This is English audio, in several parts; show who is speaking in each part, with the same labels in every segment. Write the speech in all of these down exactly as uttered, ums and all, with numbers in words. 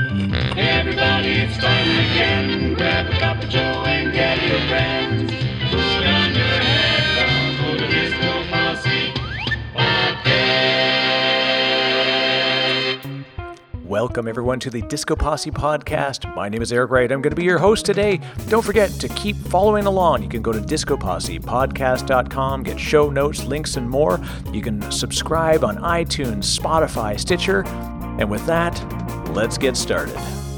Speaker 1: Everybody, it's time again. Grab a cup of joe and get your friends. Put on your headphones for the Disco Posse Podcast.
Speaker 2: Welcome, everyone, to the Disco Posse Podcast. My name is Eric Wright. I'm going to be your host today. Don't forget to keep following along. You can go to disco posse podcast dot com, get show notes, links, and more. You can subscribe on iTunes, Spotify, Stitcher. And with that, let's get started.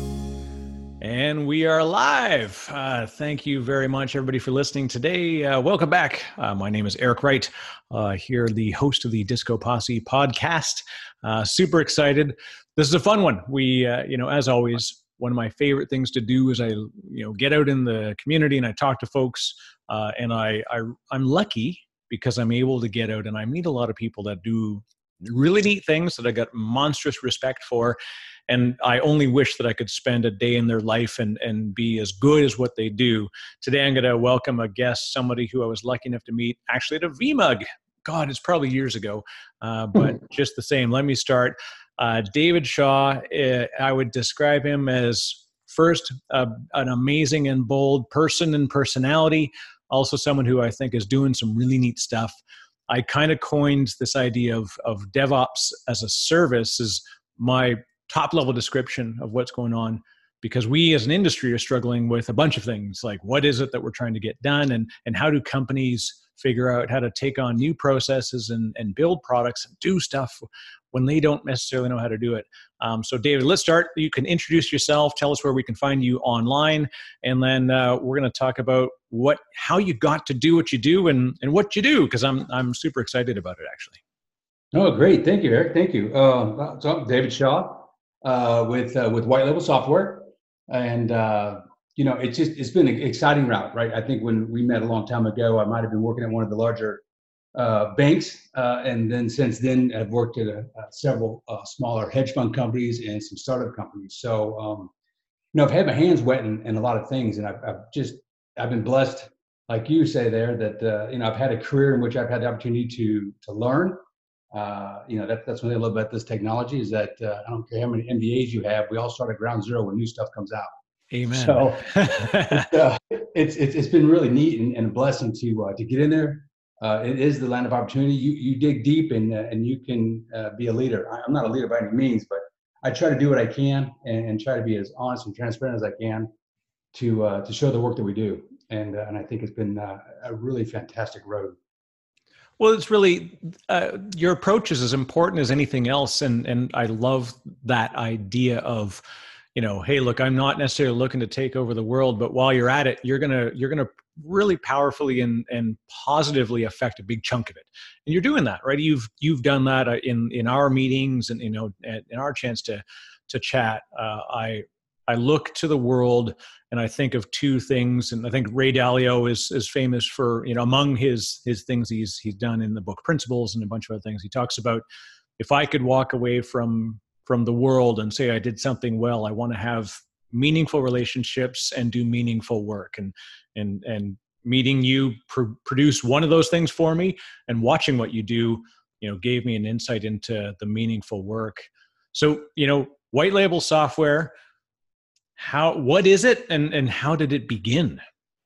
Speaker 2: And we are live. Uh, thank you very much, everybody, for listening today. Uh, welcome back. Uh, my name is Eric Wright, uh, here, the host of the Disco Posse Podcast. Uh, super excited. This is a fun one. We, uh, you know, as always, one of my favorite things to do is I, you know, get out in the community and I talk to folks. Uh, and I, I, I'm lucky because I'm able to get out and I meet a lot of people that do really neat things that I got monstrous respect for. And I only wish that I could spend a day in their life and, and be as good as what they do. Today, I'm going to welcome a guest, somebody who I was lucky enough to meet actually at a V MUG. God, it's probably years ago, uh, but just the same. Let me start. Uh, David Shaw, uh, I would describe him as first, uh, an amazing and bold person and personality, also someone who I think is doing some really neat stuff. I kind of coined this idea of, of DevOps as a service as my top level description of what's going on, because we as an industry are struggling with a bunch of things like what is it that we're trying to get done, and, and how do companies figure out how to take on new processes and, and build products and do stuff when they don't necessarily know how to do it. Um, so David, let's start. You can introduce yourself, tell us where we can find you online, and then uh, we're going to talk about what how you got to do what you do and, and what you do, because I'm I'm super excited about it, actually.
Speaker 3: Oh, great. Thank you, Eric. Thank you. Uh, so I'm David Shaw uh, with uh, with White Label Software. And, uh, you know, it's just it's been an exciting route, right? I think when we met a long time ago, I might have been working at one of the larger uh, banks. Uh, and then since then, I've worked at a, uh, several uh, smaller hedge fund companies and some startup companies. So, um, you know, I've had my hands wet in, in a lot of things. And I've, I've just, I've been blessed, like you say there, that, uh, you know, I've had a career in which I've had the opportunity to to learn. Uh, you know, that, that's one thing I love about this technology is that uh, I don't care how many M B As you have, we all start at ground zero when new stuff comes out.
Speaker 2: Amen.
Speaker 3: So it's, uh, it's, it's it's been really neat and, and a blessing to uh, to get in there. Uh, it is the land of opportunity. You you dig deep and uh, and you can uh, be a leader. I, I'm not a leader by any means, but I try to do what I can and, and try to be as honest and transparent as I can to uh, to show the work that we do. And uh, and I think it's been uh, a really fantastic road.
Speaker 2: Well, it's really, uh, your approach is as important as anything else. And, and I love that idea of, you know, hey, look, I'm not necessarily looking to take over the world, but while you're at it, you're going to, you're going to really powerfully and, and positively affect a big chunk of it. And you're doing that, right? You've, you've done that in, in our meetings and, you know, in our chance to, to chat. Uh, I, I look to the world and I think of two things, and I think Ray Dalio is is famous for, you know, among his his things he's he's done in the book Principles and a bunch of other things. He talks about, if I could walk away from from the world and say I did something well, I want to have meaningful relationships and do meaningful work. And and and meeting you pr- produce one of those things for me, and watching what you do, you know, gave me an insight into the meaningful work. So, you know, White Label Software. How, what is it, and, and how did it begin?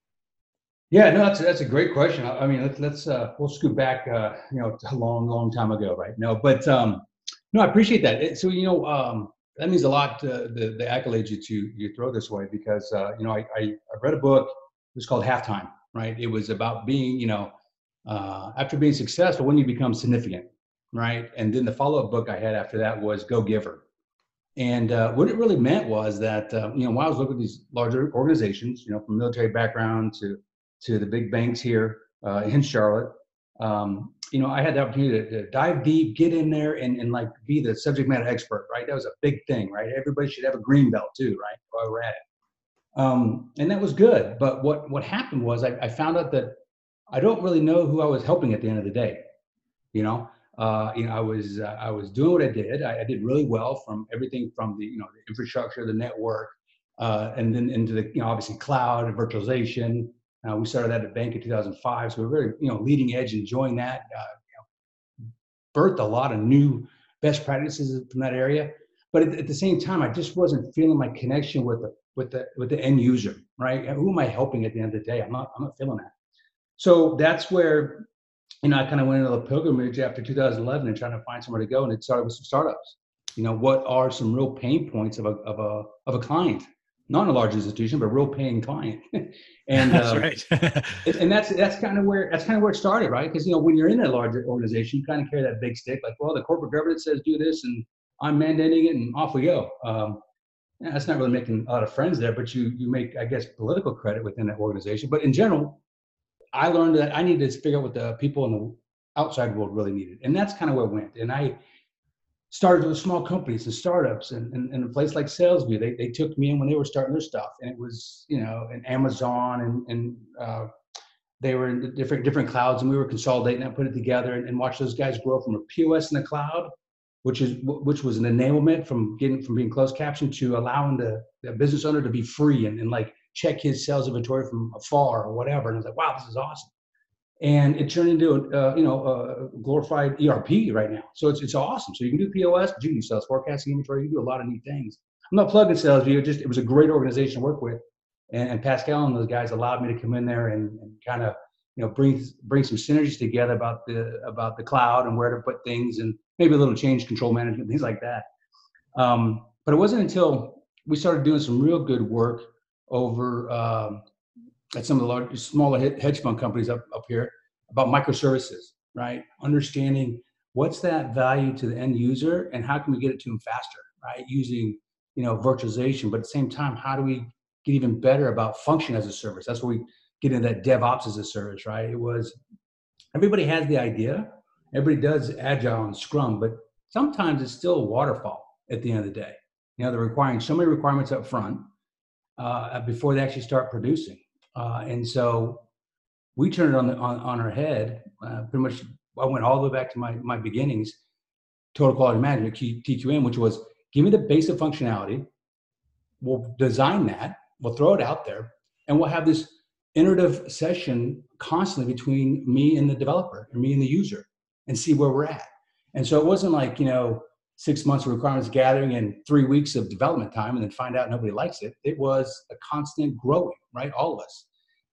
Speaker 3: Yeah, no, that's that's a great question. I, I mean, let's let's uh, we'll scoot back, uh, you know, a long, long time ago, right? No, but um, no, I appreciate that. It, so you know, um, that means a lot. Uh, the the accolades you to you throw this way, because uh, you know, I, I I read a book. It was called Halftime, right? It was about being, you know, uh, after being successful, when you become significant, right? And then the follow up book I had after that was Go Giver. And uh, what it really meant was that, uh, you know, when I was looking at these larger organizations, you know, from military background to to the big banks here uh, in Charlotte, um, you know, I had the opportunity to, to dive deep, get in there, and, and like be the subject matter expert, right? That was a big thing, right? Everybody should have a green belt too, right? While we're at it, um, and that was good. But what what happened was I, I found out that I don't really know who I was helping at the end of the day, you know. Uh, you know, I was uh, I was doing what I did. I, I did really well from everything from the you know the infrastructure, the network, uh, and then into the you know obviously cloud and virtualization. Uh, we started that at bank in two thousand five, so we we're very you know leading edge, enjoying that. Uh, you know, birthed a lot of new best practices from that area. but at, at the same time, I just wasn't feeling my connection with the with the with the end user, right? Who am I helping at the end of the day? I'm not I'm not feeling that. So that's where, you know, I kind of went into the pilgrimage after two thousand eleven and trying to find somewhere to go, and it started with some startups. You know, what are some real pain points of a of a of a client, not in a large institution, but a real paying client. and
Speaker 2: That's
Speaker 3: um,
Speaker 2: right.
Speaker 3: and that's that's kind of where that's kind of where it started, right? Because, you know, when you're in a larger organization, you kind of carry that big stick, like, well, the corporate governance says do this, and I'm mandating it, and off we go. Um, yeah, that's not really making a lot of friends there, but you you make, I guess, political credit within that organization. But in general, I learned that I needed to figure out what the people in the outside world really needed, and that's kind of where it went. And I started with small companies and startups, and, and, and a place like SalesView, they, they took me in when they were starting their stuff, and it was, you know, in Amazon, and, and uh, they were in different different clouds, and we were consolidating and put it together, and, and watch those guys grow from a P O S in the cloud, which is which was an enablement from getting from being closed captioned to allowing the, the business owner to be free and, and like check his sales inventory from afar or whatever. And I was like, wow, this is awesome. And it turned into a, uh, you know, a glorified E R P right now. So it's it's awesome. So you can do P O S, but you can do sales forecasting, inventory. You can do a lot of neat things. I'm not plugging SalesView. It just it was a great organization to work with, and, and Pascal and those guys allowed me to come in there and, and kind of, you know, bring bring some synergies together about the about the cloud and where to put things, and maybe a little change control management, things like that. Um, but it wasn't until we started doing some real good work over um, at some of the large, smaller hedge fund companies up, up here about microservices, right? Understanding what's that value to the end user and how can we get it to them faster, right? Using, you know, virtualization, but at the same time, how do we get even better about function as a service? That's where we get into that DevOps as a service, right? It was, everybody has the idea, everybody does Agile and Scrum, but sometimes it's still a waterfall at the end of the day. You know, they're requiring so many requirements up front uh, before they actually start producing. Uh, and so we turned it on, the, on, on our head. Uh, pretty much, I went all the way back to my, my beginnings, total quality management, T Q M, which was give me the basic functionality. We'll design that. We'll throw it out there, and we'll have this iterative session constantly between me and the developer, or me and the user, and see where we're at. And so it wasn't like, you know, six months of requirements gathering and three weeks of development time and then find out nobody likes it. It was a constant growing, right? All of us.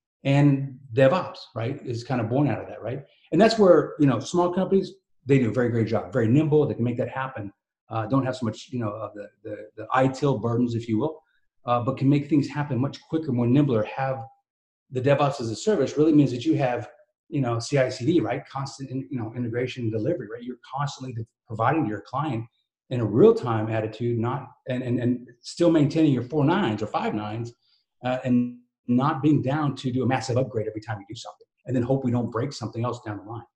Speaker 3: And DevOps, right, is kind of born out of that, right? And that's where, you know, small companies, they do a very great job, very nimble. They can make that happen. Uh, don't have so much, you know, of the, the, the I T I L burdens, if you will, uh, but can make things happen much quicker, more nimbler. Have the DevOps as a service really means that you have, you know, C I C D, right? Constant, you know, integration and delivery, right? You're constantly providing to your client in a real-time attitude, not and, and and still maintaining your four nines or five nines, uh, and not being down to do a massive upgrade every time you do something, and then hope we don't break something else down the line.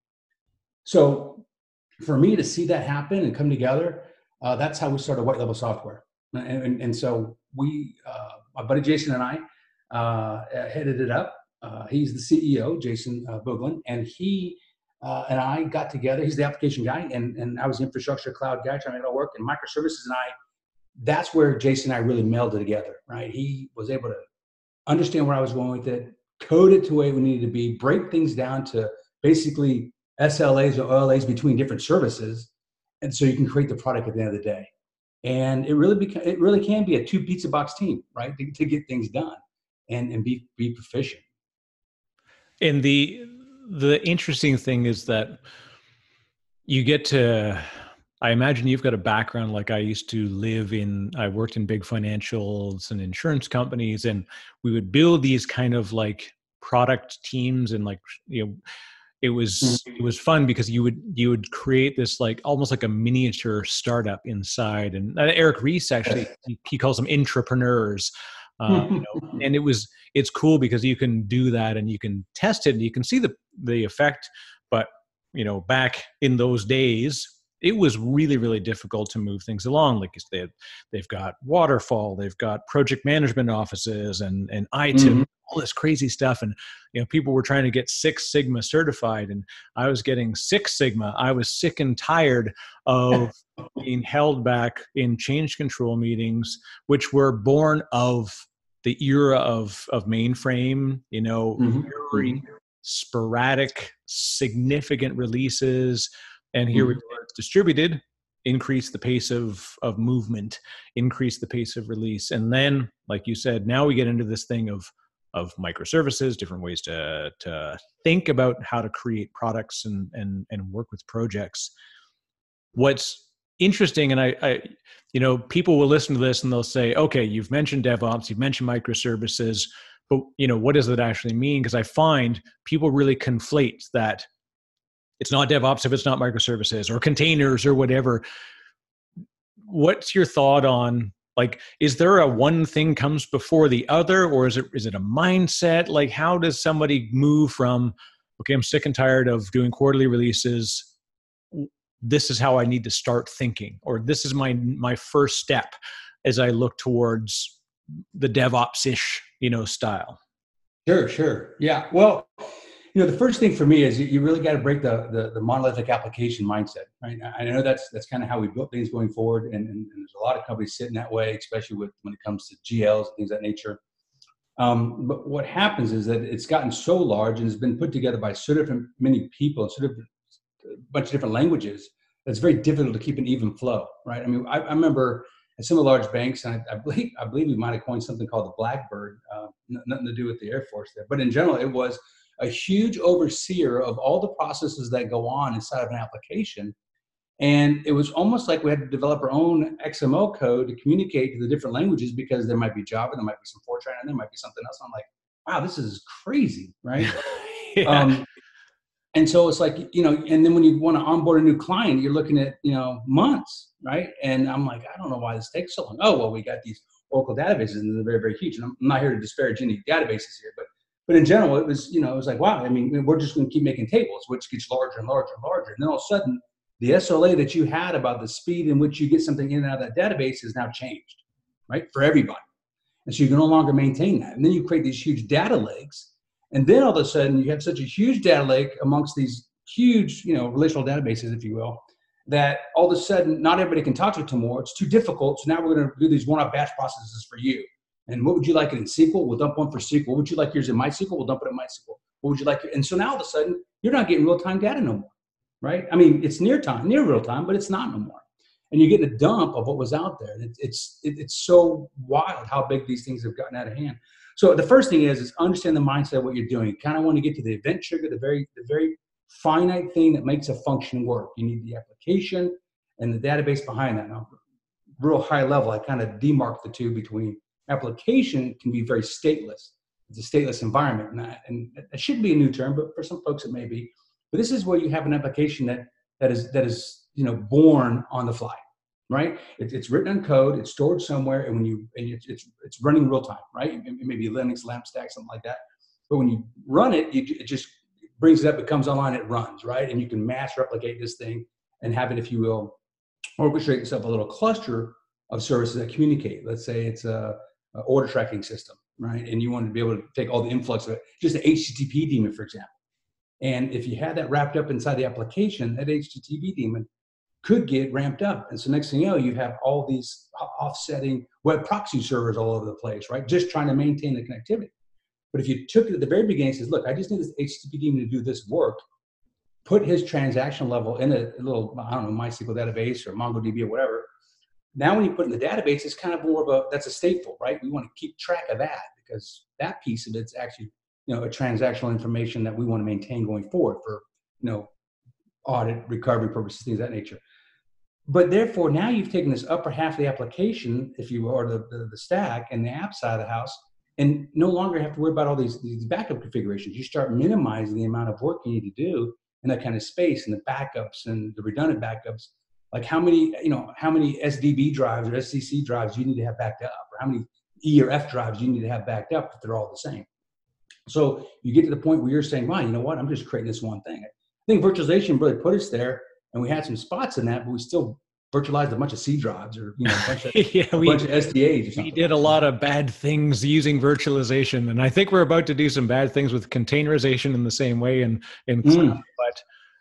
Speaker 3: So for me to see that happen and come together, uh, that's how we started White Label Software. And, and, and so we, uh, my buddy Jason and I uh, headed it up. Uh, he's the C E O, Jason uh, Booglin, and he uh, and I got together. He's the application guy, and, and I was the infrastructure cloud guy trying to make it all work. And microservices and I, that's where Jason and I really melded together, right? He was able to understand where I was going with it, code it to the way we needed to be, break things down to basically S L As or O L As between different services, and so you can create the product at the end of the day. And it really beca- it really can be a two pizza box team, right, to, to get things done and, and be be proficient.
Speaker 2: And the the interesting thing is that you get to, I imagine you've got a background like I used to live in, I worked in big financials and insurance companies, and we would build these kind of like product teams, and like, you know, it was, it was fun because you would, you would create this like almost like a miniature startup inside. And Eric Ries actually, he, he calls them intrapreneurs. Uh, you know, and it was, it's cool because you can do that and you can test it and you can see the, the effect. But, you know, back in those days, it was really, really difficult to move things along. Like they have, they've got waterfall, they've got project management offices and, and I T I L, mm-hmm. all this crazy stuff. And, you know, people were trying to get Six Sigma certified, and I was getting Six Sigma. I was sick and tired of being held back in change control meetings, which were born of the era of, of mainframe, you know, mm-hmm. very sporadic, significant releases. And here mm-hmm. we were distributed increase the pace of of movement, increase the pace of release. And then, like you said, now we get into this thing of of microservices, different ways to to think about how to create products and and and work with projects. What's interesting, and I, I you know, people will listen to this and they'll say, okay, you've mentioned DevOps, you've mentioned microservices, but you know, what does it actually mean? Because I find people really conflate that it's not DevOps if it's not microservices or containers or whatever. What's your thought on, like, is there a one thing comes before the other, or is it is it a mindset? Like, how does somebody move from, okay, I'm sick and tired of doing quarterly releases, this is how I need to start thinking, or this is my my first step as I look towards the DevOps-ish, you know, style?
Speaker 3: Sure, sure. Yeah. Well, you know, the first thing for me is you really got to break the, the the monolithic application mindset, right? I know that's that's kind of how we built things going forward, and, and, and there's a lot of companies sitting that way, especially with when it comes to G Ls and things of that nature. Um, but what happens is that it's gotten so large and has been put together by so different many people, so different, a bunch of different languages, that it's very difficult to keep an even flow, right? I mean, I, I remember at some of the large banks, and I, I believe I believe we might have coined something called the Blackbird, uh, nothing to do with the Air Force there, but in general, it was a huge overseer of all the processes that go on inside of an application. And it was almost like we had to develop our own X M L code to communicate to the different languages, because there might be Java, there might be some Fortran, and there might be something else. I'm like, wow, this is crazy, right? yeah. Um, and so it's like, you know, and then when you want to onboard a new client, you're looking at, you know, months, right? And I'm like, I don't know why this takes so long. Oh, well, we got these Oracle databases, and they're very, very huge. And I'm not here to disparage any databases here, but But in general, it was, you know, it was like, wow, I mean, we're just going to keep making tables, which gets larger and larger and larger. And then all of a sudden, the S L A that you had about the speed in which you get something in and out of that database is now changed, right, for everybody. And so you can no longer maintain that. And then you create these huge data lakes. And then all of a sudden, you have such a huge data lake amongst these huge, you know, relational databases, if you will, that all of a sudden, not everybody can talk to it anymore. It's too difficult. So now we're going to do these one-off batch processes for you. And what would you like it in S Q L? We'll dump one for S Q L. What would you like yours in MySQL? We'll dump it in MySQL. What would you like? And so now all of a sudden, you're not getting real-time data no more, right? I mean, it's near time, near real-time, but it's not no more. And you're getting a dump of what was out there. And it, it's it, it's so wild how big these things have gotten out of hand. So the first thing is, is understand the mindset of what you're doing. You kind of want to get to the event trigger, the very, the very finite thing that makes a function work. You need the application and the database behind that. Now, real high level, I kind of demark the two between. Application can be very stateless. It's a stateless environment, and that, and that shouldn't be a new term, but for some folks it may be. But this is where you have an application that that is that is you know born on the fly, right? It, it's written in code, it's stored somewhere, and when you and it's it's, it's running real time, right? It, it may be Linux, LAMP stack, something like that. But when you run it, you, it just brings it up, it comes online, it runs, right? And you can mass replicate this thing and have it, if you will, orchestrate yourself a little cluster of services that communicate. Let's say it's a Uh, order tracking system, right? And you want to be able to take all the influx of it, just an H T T P daemon, for example. And if you had that wrapped up inside the application, that H T T P daemon could get ramped up. And so next thing you know, you have all these offsetting web proxy servers all over the place, right? Just trying to maintain the connectivity. But if you took it at the very beginning and says, look, I just need this H T T P daemon to do this work, put his transaction level in a, a little, I don't know, MySQL database or MongoDB or whatever. Now, when you put in the database, it's kind of more of a, that's a stateful, right? We want to keep track of that, because that piece of it's actually, you know, a transactional information that we want to maintain going forward for, you know, audit, recovery purposes, things of that nature. But therefore, now you've taken this upper half of the application, if you will, or the, the, the stack and the app side of the house, and no longer have to worry about all these, these backup configurations. You start minimizing the amount of work you need to do in that kind of space, and the backups and the redundant backups. Like how many, you know, how many S D B drives or S C C drives you need to have backed up, or how many E or F drives you need to have backed up if they're all the same. So you get to the point where you're saying, wow, you know what, I'm just creating this one thing. I think virtualization really put us there, and we had some spots in that, but we still virtualized a bunch of C drives, or, you know, a bunch of, yeah, we, a bunch of S D As or something.
Speaker 2: We did a lot of bad things using virtualization, and I think we're about to do some bad things with containerization in the same way in, in cloud. Mm. But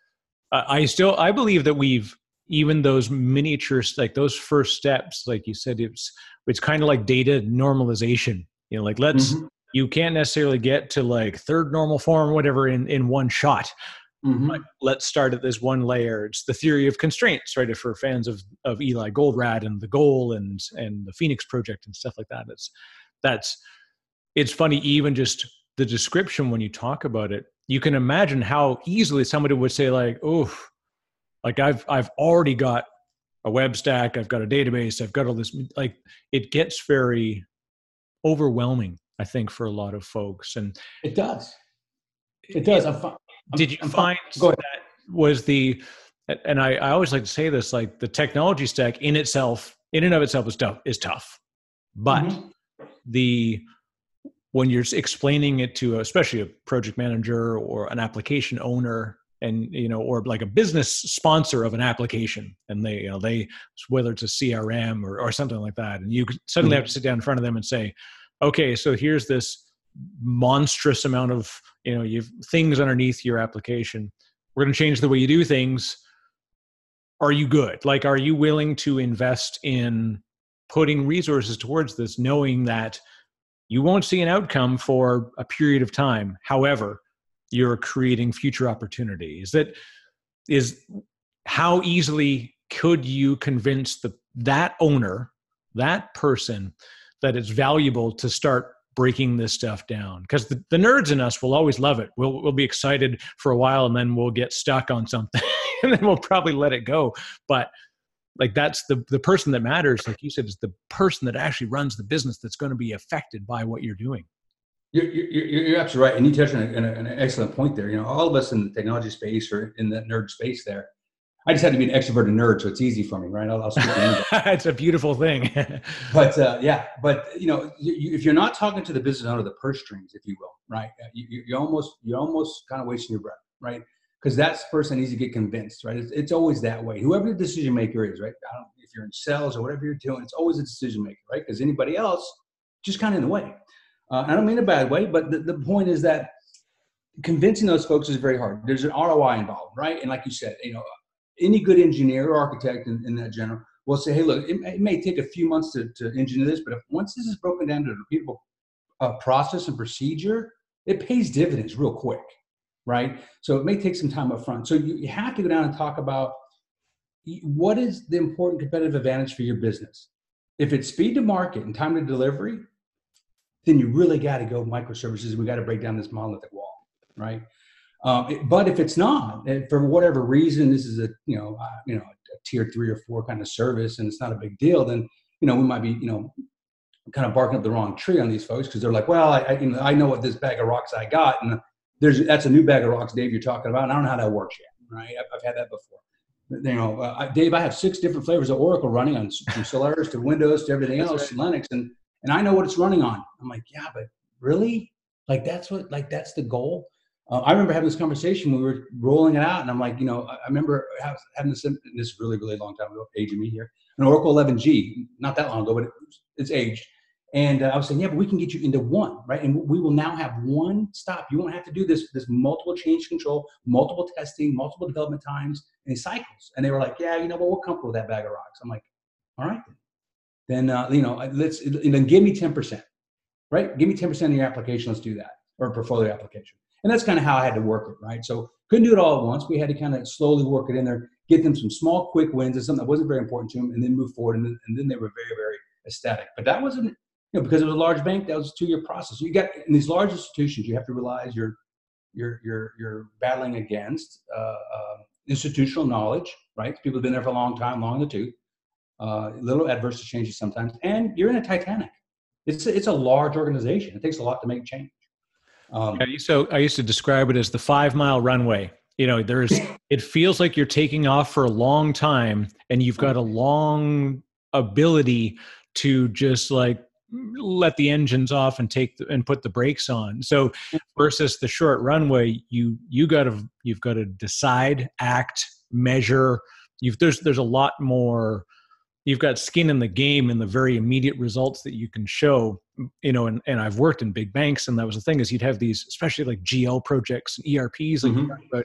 Speaker 2: uh, I still, I believe that we've, even those miniatures, like those first steps, like you said, it's it's kind of like data normalization. You know, like let's mm-hmm. you can't necessarily get to like third normal form or whatever in, in one shot.
Speaker 3: Mm-hmm.
Speaker 2: Like, let's start at this one layer. It's the theory of constraints, right? If we're fans of of Eli Goldratt and the Goal and and the Phoenix Project and stuff like that, it's that's it's funny, even just the description when you talk about it, you can imagine how easily somebody would say like, oh, like I've I've already got a web stack, I've got a database, I've got all this. Like, it gets very overwhelming, I think, for a lot of folks. And
Speaker 3: it does. It does. I'm fi- I'm,
Speaker 2: did you
Speaker 3: I'm
Speaker 2: find
Speaker 3: fi-
Speaker 2: that was the, and I, I always like to say this, like the technology stack in itself, in and of itself is tough, is tough. But
Speaker 3: Mhm.
Speaker 2: the, when you're explaining it to, especially a project manager or an application owner, and, you know, or like a business sponsor of an application, and they, you know, they, whether it's a C R M or, or something like that, and you suddenly
Speaker 3: Mhm.
Speaker 2: have to sit down in front of them and say, okay, so here's this monstrous amount of, you know, you've things underneath your application. We're going to change the way you do things. Are you good? Like, are you willing to invest in putting resources towards this, knowing that you won't see an outcome for a period of time? However, you're creating future opportunities. That is, how easily could you convince the that owner, that person, that it's valuable to start breaking this stuff down? Because the, the nerds in us will always love it. We'll we'll be excited for a while, and then we'll get stuck on something, and then we'll probably let it go. But like, that's the the person that matters, like you said, is the person that actually runs the business that's going to be affected by what you're doing.
Speaker 3: You're, you're, you're absolutely right. And you touched on an, an excellent point there. You know, all of us in the technology space or in that nerd space there, I just had to be an extroverted nerd, so it's easy for me, right? I'll, I'll speak to anybody.
Speaker 2: It's a beautiful thing.
Speaker 3: But uh, yeah, but you know, you, you, if you're not talking to the business owner, the purse strings, if you will, right? You, you, you almost, you're almost kind of wasting your breath, right? Because that's the person that needs to get convinced, right? It's, it's always that way. Whoever the decision maker is, right? I don't, if you're in sales or whatever you're doing, it's always a decision maker, right? Because anybody else just kind of in the way. Uh, I don't mean a bad way, but the, the point is that convincing those folks is very hard. There's an R O I involved, right? And like you said, you know, any good engineer or architect in, in that general will say, hey, look, it, it may take a few months to, to engineer this, but if once this is broken down to a repeatable uh, process and procedure, it pays dividends real quick, right? So it may take some time up front. So you, you have to go down and talk about what is the important competitive advantage for your business. If it's speed to market and time to delivery, then you really got to go microservices. We got to break down this monolithic wall, right? Um, it, but if it's not, for whatever reason, this is a you know uh, you know a tier three or four kind of service, and it's not a big deal, then you know we might be you know kind of barking up the wrong tree on these folks, because they're like, well, I I, you know, I know what this bag of rocks I got, and there's that's a new bag of rocks, Dave, you're talking about, and I don't know how that works yet, right? I've, I've had that before. You know, uh, I, Dave, I have six different flavors of Oracle running on from Solaris to Windows to everything
Speaker 2: That's
Speaker 3: else,
Speaker 2: right.
Speaker 3: Linux, and and I know what it's running on. I'm like, yeah, but really? Like, that's what, like, that's the goal? Uh, I remember having this conversation when we were rolling it out, and I'm like, you know, I, I remember having this, this really, really long time ago, aging me here, an Oracle eleven G, not that long ago, but it, it's aged. And uh, I was saying, yeah, but we can get you into one, right? And we will now have one stop. You won't have to do this, this multiple change control, multiple testing, multiple development times, and cycles. And they were like, yeah, you know, well, we're comfortable with that bag of rocks. I'm like, all right, then. Then, uh, you know, let's, then give me ten percent, right? Give me ten percent of your application. Let's do that, or portfolio application. And that's kind of how I had to work it, right? So couldn't do it all at once. We had to kind of slowly work it in there, get them some small, quick wins and something that wasn't very important to them, and then move forward. And then, and then they were very, very ecstatic. But that wasn't, you know, because it was a large bank, that was a two-year process. You got, in these large institutions, you have to realize you're, you're, you're, you're battling against uh, uh, institutional knowledge, right? People have been there for a long time, long in the tooth. Uh, a little adverse to changes sometimes, and you're in a Titanic. It's a, it's a large organization. It takes a lot to make change. Um,
Speaker 2: Yeah, so I used to describe it as the five mile runway. You know, there's, it feels like you're taking off for a long time, and you've got a long ability to just like let the engines off and take the, and put the brakes on. So versus the short runway, you you got to you've got to decide, act, measure. You've there's there's a lot more. You've got skin in the game and the very immediate results that you can show, you know, and, and I've worked in big banks, and that was the thing, is you'd have these, especially like G L projects and E R Ps, like
Speaker 3: mm-hmm.
Speaker 2: but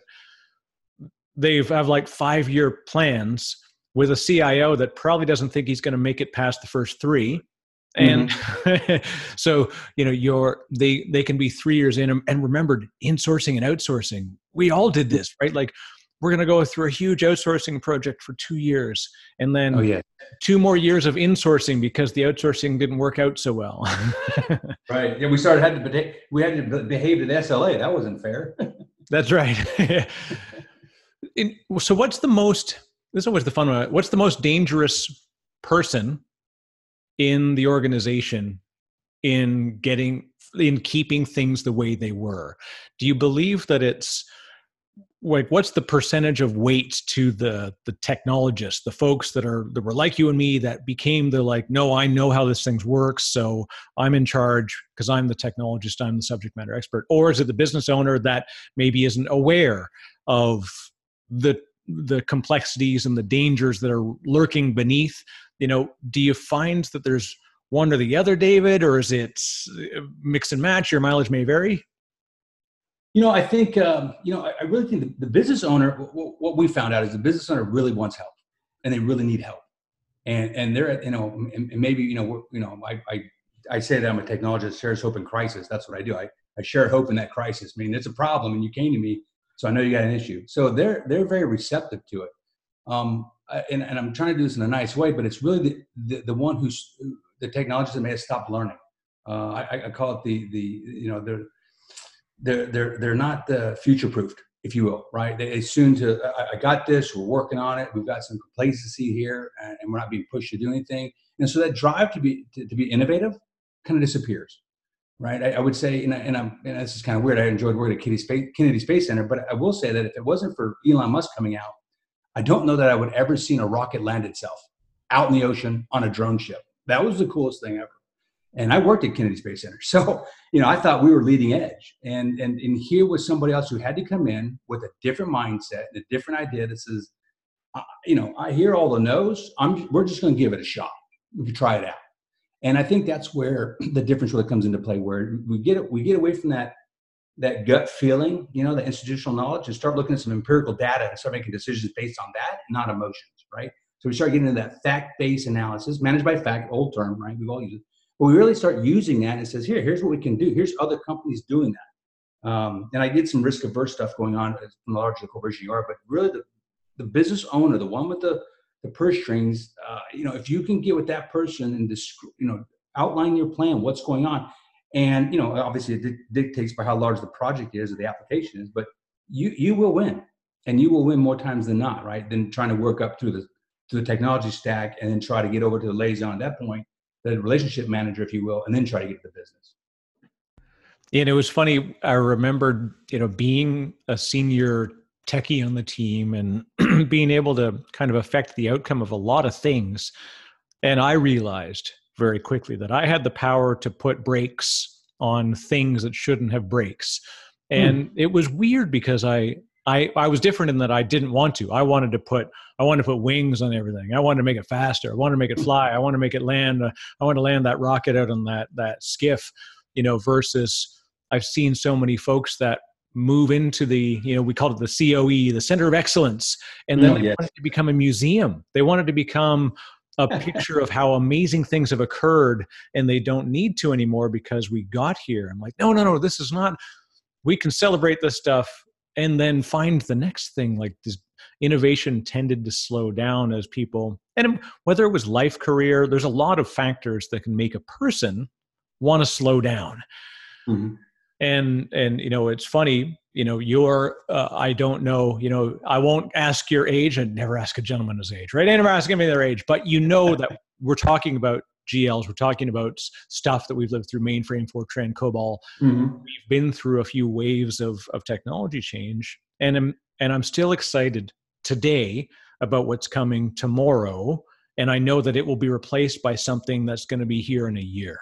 Speaker 2: they've have like five-year plans with a C I O that probably doesn't think he's going to make it past the first three. And mm-hmm. so, you know, you're, they, they can be three years in, and remember, insourcing and outsourcing, we all did this, right? Like, we're going to go through a huge outsourcing project for two years and then
Speaker 3: Oh yeah.
Speaker 2: two more years of insourcing because the outsourcing didn't work out so well.
Speaker 3: Right. Yeah. We started had to behave, we had to behave to the S L A. That wasn't fair.
Speaker 2: That's right. In, so what's the most, this is always the fun one. What's the most dangerous person in the organization in getting, in keeping things the way they were? Do you believe that it's like, what's the percentage of weight to the, the technologists, the folks that are, that were like you and me that became the like, no, I know how this thing works. So I'm in charge because I'm the technologist, I'm the subject matter expert. Or is it the business owner that maybe isn't aware of the, the complexities and the dangers that are lurking beneath? You know, do you find that there's one or the other, David, or is it mix and match? Your mileage may vary.
Speaker 3: You know, I think, um, you know, I, I really think the, the business owner, what, what we found out is the business owner really wants help and they really need help. And, and they're, you know, and, and maybe, you know, we're, you know, I, I, I say that I'm a technologist, shares hope in crisis. That's what I do. I, I share hope in that crisis. I mean, it's a problem and you came to me, so I know you got an issue. So they're, they're very receptive to it. Um, and, and I'm trying to do this in a nice way, but it's really the, the, the one who's the technologist that may have stopped learning. Uh, I, I call it the, the, you know, the, They're they're they're not uh, future proofed, if you will, right? They assume to I, I got this, we're working on it, we've got some complacency here, and, and we're not being pushed to do anything. And so that drive to be to, to be innovative kind of disappears, right? I, I would say, and, I, and I'm and this is kind of weird. I enjoyed working at Kennedy Space, Kennedy Space Center, but I will say that if it wasn't for Elon Musk coming out, I don't know that I would ever seen a rocket land itself out in the ocean on a drone ship. That was the coolest thing ever. And I worked at Kennedy Space Center. So, you know, I thought we were leading edge. And, and, and here was somebody else who had to come in with a different mindset and a different idea that says, uh, you know, I hear all the no's. I'm, we're just going to give it a shot. We can try it out. And I think that's where the difference really comes into play, where we get we get away from that, that gut feeling, you know, the institutional knowledge, and start looking at some empirical data and start making decisions based on that, not emotions, right? So we start getting into that fact-based analysis, managed by fact, old term, right? We've all used it. But we really start using that and it says, here, here's what we can do. Here's other companies doing that. Um, and I did some risk averse stuff going on from the larger corporation you are, but really the, the business owner, the one with the, the purse strings, uh, you know, if you can get with that person and, disc, you know, outline your plan, what's going on. And, you know, obviously it di- dictates by how large the project is or the application is, but you, you will win, and you will win more times than not, right? Than trying to work up through the, through the technology stack and then try to get over to the liaison at that point, the relationship manager, if you will, and then try to get to the business.
Speaker 2: And it was funny. I remembered, you know, being a senior techie on the team and being able to kind of affect the outcome of a lot of things. And I realized very quickly that I had the power to put brakes on things that shouldn't have brakes. And mm. it was weird because I, I, I was different in that I didn't want to. I wanted to put, I wanted to put wings on everything. I wanted to make it faster. I wanted to make it fly. I wanted to make it land. Uh, I wanted to land that rocket out on that, that skiff, you know, versus I've seen so many folks that move into the, you know, we called it the C O E, the Center of Excellence. And then oh, they yes. wanted to become a museum. They wanted to become a picture of how amazing things have occurred, and they don't need to anymore because we got here. I'm like, no, no, no, this is not, we can celebrate this stuff and then find the next thing. Like this innovation tended to slow down as people, and whether it was life, career, there's a lot of factors that can make a person want to slow down. Mm-hmm. And, and, you know, it's funny, you know, you're, uh, I don't know, you know, I won't ask your age. I'd never ask a gentleman his age, right? I never ask anybody their age, but you know that we're talking about G Ls. We're talking about stuff that we've lived through, mainframe, Fortran, COBOL. Mm-hmm. We've been through a few waves of, of technology change. And I'm, and I'm still excited today about what's coming tomorrow. And I know that it will be replaced by something that's going to be here in a year.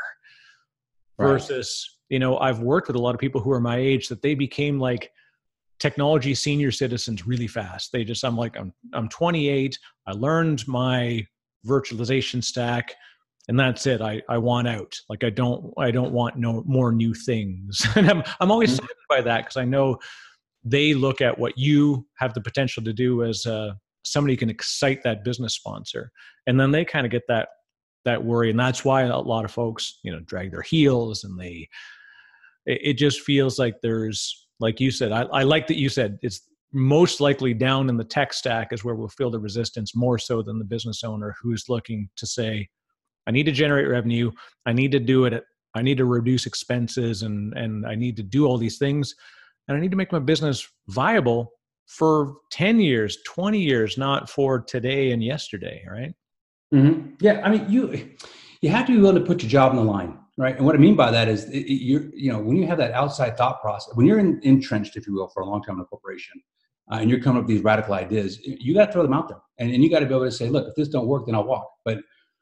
Speaker 2: Right. Versus, you know, I've worked with a lot of people who are my age that they became like technology senior citizens really fast. They just, I'm like, I'm, I'm twenty-eight. I learned my virtualization stack and that's it. I, I want out. Like, I don't, I don't want no more new things. And I'm, I'm always mm-hmm. saddened by that because I know they look at what you have the potential to do as uh, somebody who can excite that business sponsor. And then they kind of get that, that worry. And that's why a lot of folks, you know, drag their heels and they, it, it just feels like there's, like you said, I, I like that you said it's most likely down in the tech stack is where we'll feel the resistance more so than the business owner who's looking to say, I need to generate revenue. I need to do it. At, I need to reduce expenses and, and I need to do all these things. And I need to make my business viable for ten years, twenty years, not for today and yesterday. Right.
Speaker 3: Mm-hmm. Yeah. I mean, you, you have to be willing to put your job on the line. Right. And what I mean by that is, it, it, you're, you know, when you have that outside thought process, when you're in, entrenched, if you will, for a long time in a corporation, uh, and you're coming up with these radical ideas, you got to throw them out there. And, and you got to be able to say, look, if this don't work, then I'll walk. But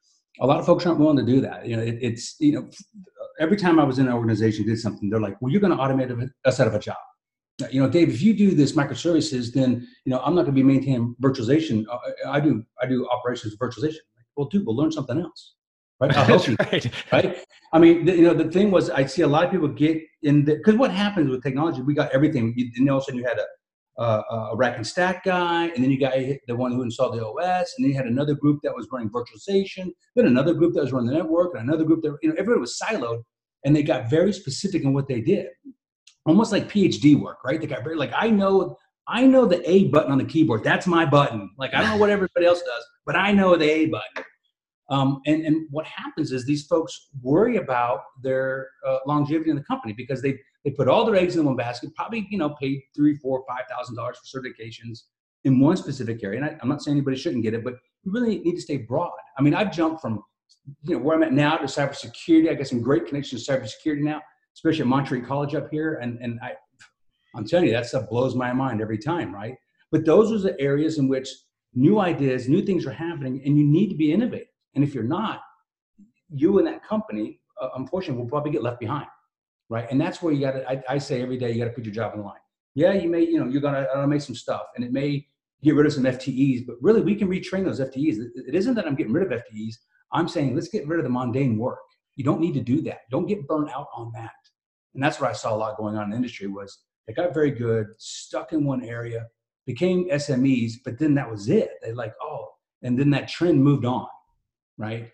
Speaker 3: a lot of folks aren't willing to do that. You know, it, it's, you know, every time I was in an organization, did something, they're like, well, you're going to automate us out of a job. You know, Dave, if you do this microservices, then, you know, I'm not going to be maintaining virtualization. I, I do, I do operations virtualization. Well, dude, we'll learn something else. Right. I'll help you.
Speaker 2: Right.
Speaker 3: Right. I mean, the, you know, the thing was, I see a lot of people get in the, because what happens with technology, we got everything. You, and all of a sudden you had a, a, a rack and stack guy, and then you got the one who installed the O S, and then you had another group that was running virtualization, then another group that was running the network, and another group that, you know, everybody was siloed, and they got very specific in what they did. Almost like PhD work, right? They got very, like, I know, I know the A button on the keyboard. That's my button. Like, I don't know what everybody else does, but I know the A button. Um, and, and what happens is these folks worry about their uh, longevity in the company because they they put all their eggs in one basket, probably, you know, paid three, four, five thousand dollars for certifications in one specific area. And I, I'm not saying anybody shouldn't get it, but you really need to stay broad. I mean, I've jumped from, you know, where I'm at now to cybersecurity. I got some great connections to cybersecurity now, especially at Monterey College up here. And and I, I'm telling you, that stuff blows my mind every time, right? But those are the areas in which new ideas, new things are happening, and you need to be innovative. And if you're not, you and that company, uh, unfortunately, will probably get left behind, right? And that's where you got to, I, I say every day, you got to put your job on the line. Yeah, you may, you know, you're going to automate some stuff, and it may get rid of some F T Es, but really we can retrain those F T Es. It, it isn't that I'm getting rid of F T Es. I'm saying, let's get rid of the mundane work. You don't need to do that. Don't get burned out on that. And that's what I saw a lot going on in the industry was they got very good, stuck in one area, became S M Es, but then that was it. They like, oh, and then that trend moved on. Right.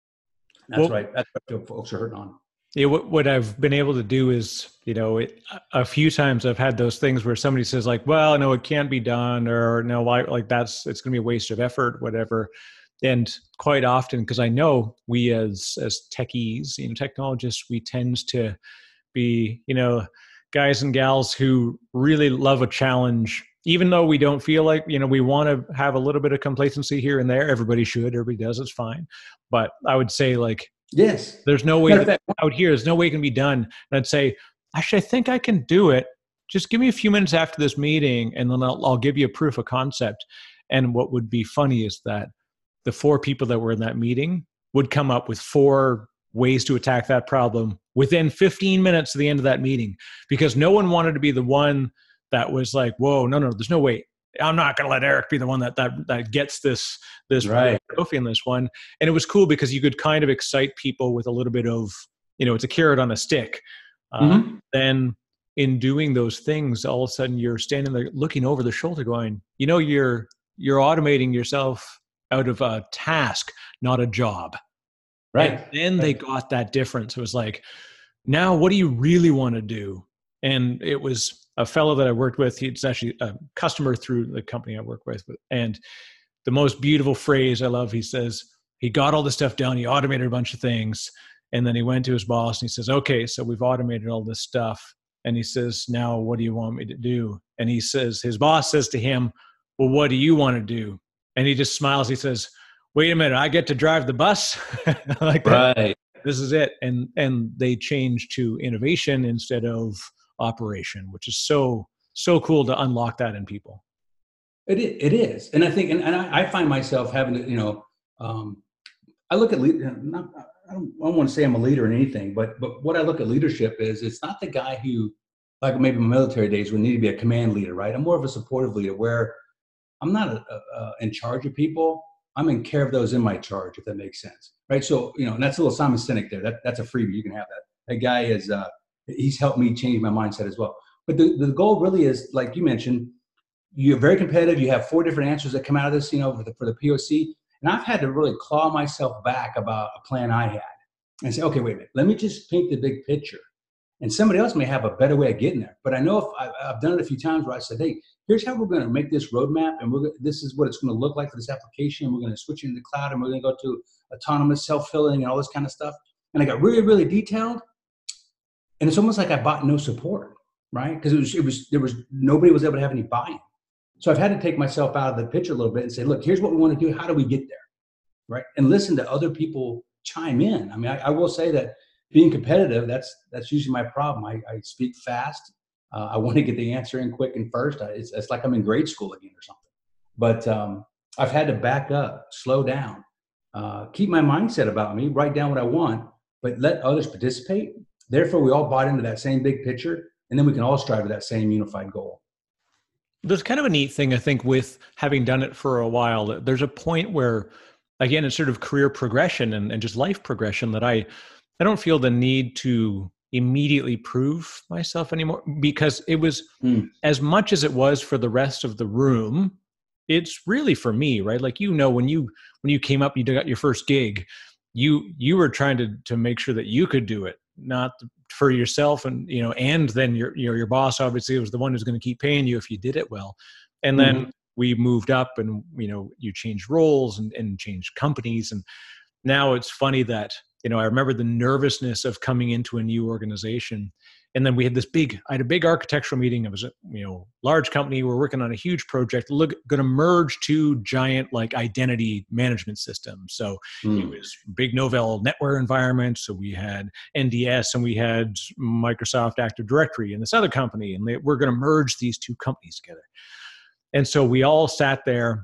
Speaker 3: That's well, right. That's what folks are hurting on.
Speaker 2: Yeah. What, what I've been able to do is, you know, it, a few times I've had those things where somebody says like, well, no, it can't be done, or no, like that's, it's going to be a waste of effort, whatever. And quite often, because I know we as, as techies, you know, technologists, we tend to be, you know, guys and gals who really love a challenge. Even though we don't feel like, you know, we want to have a little bit of complacency here and there. Everybody should, everybody does, it's fine. But I would say like,
Speaker 3: yes,
Speaker 2: there's no way that, out here, there's no way it can be done. And I'd say, actually, I think I can do it. Just give me a few minutes after this meeting and then I'll, I'll give you a proof of concept. And what would be funny is that the four people that were in that meeting would come up with four ways to attack that problem within fifteen minutes of the end of that meeting, because no one wanted to be the one that was like, whoa, no, no, there's no way. I'm not going to let Eric be the one that that that gets this this
Speaker 3: right.
Speaker 2: trophy in this one. And it was cool because you could kind of excite people with a little bit of, you know, it's a carrot on a stick. Mm-hmm. Uh, then in doing those things, all of a sudden you're standing there looking over the shoulder going, you know, you're you're automating yourself out of a task, not a job.
Speaker 3: Right.
Speaker 2: And then
Speaker 3: right.
Speaker 2: they got that difference. It was like, now what do you really want to do? And it was a fellow that I worked with. He's actually a customer through the company I work with. And the most beautiful phrase I love, he says, he got all this stuff done. He automated a bunch of things. And then he went to his boss and he says, okay, so we've automated all this stuff. And he says, now what do you want me to do? And he says, his boss says to him, well, what do you want to do? And he just smiles. He says, wait a minute, I get to drive the bus? Like that. Right. This is it. And, and they changed to innovation instead of operation, which is so, so cool to unlock that in people.
Speaker 3: It is. It is. And I think, and, and I, I find myself having to, you know, um, I look at, lead, not, I don't, I don't want to say I'm a leader in anything, but, but what I look at leadership is, it's not the guy who, like maybe my military days, would need to be a command leader, right? I'm more of a supportive leader where I'm not a, a, a in charge of people. I'm in care of those in my charge, if that makes sense. Right. So, you know, and that's a little Simon Sinek there. That, that's a freebie. You can have that. That guy is, uh, he's helped me change my mindset as well. But the, the goal really is, like you mentioned, you're very competitive. You have four different answers that come out of this, you know, for the, for the P O C. And I've had to really claw myself back about a plan I had and say, okay, wait a minute, let me just paint the big picture. And somebody else may have a better way of getting there. But I know if I, I've done it a few times where I said, hey, here's how we're going to make this roadmap. And we're this is what it's going to look like for this application. We're going to switch into the cloud and we're going to go to autonomous self-filling and all this kind of stuff. And I got really, really detailed. And it's almost like I bought no support, right? Because it was, it was, there was, nobody was able to have any buy-in. So I've had to take myself out of the picture a little bit and say, look, here's what we want to do. How do we get there? Right. And listen to other people chime in. I mean, I, I will say that being competitive, that's that's usually my problem. I, I speak fast. Uh, I want to get the answer in quick and first. I, it's, it's like I'm in grade school again or something. But um, I've had to back up, slow down, uh, keep my mindset about me, write down what I want, but let others participate. Therefore, we all bought into that same big picture, and then we can all strive to that same unified goal.
Speaker 2: There's kind of a neat thing, I think, with having done it for a while. There's a point where, again, it's sort of career progression and, and just life progression that I I don't feel the need to immediately prove myself anymore, because it was mm. as much as it was for the rest of the room, it's really for me, right? Like, you know, when you when you came up, you got your first gig, you you were trying to to make sure that you could do it, not for yourself, and you know, and then your your your boss obviously was the one who's going to keep paying you if you did it well, and then mm-hmm. we moved up, and you know, you changed roles and, and changed companies, and now it's funny that, you know, I remember the nervousness of coming into a new organization. And then we had this big, I had a big architectural meeting. It was a, you know, large company. We're working on a huge project, look, going to merge two giant like identity management systems. So mm. it was big Novell NetWare environment. So we had N D S and we had Microsoft Active Directory and this other company. And they, we're going to merge these two companies together. And so we all sat there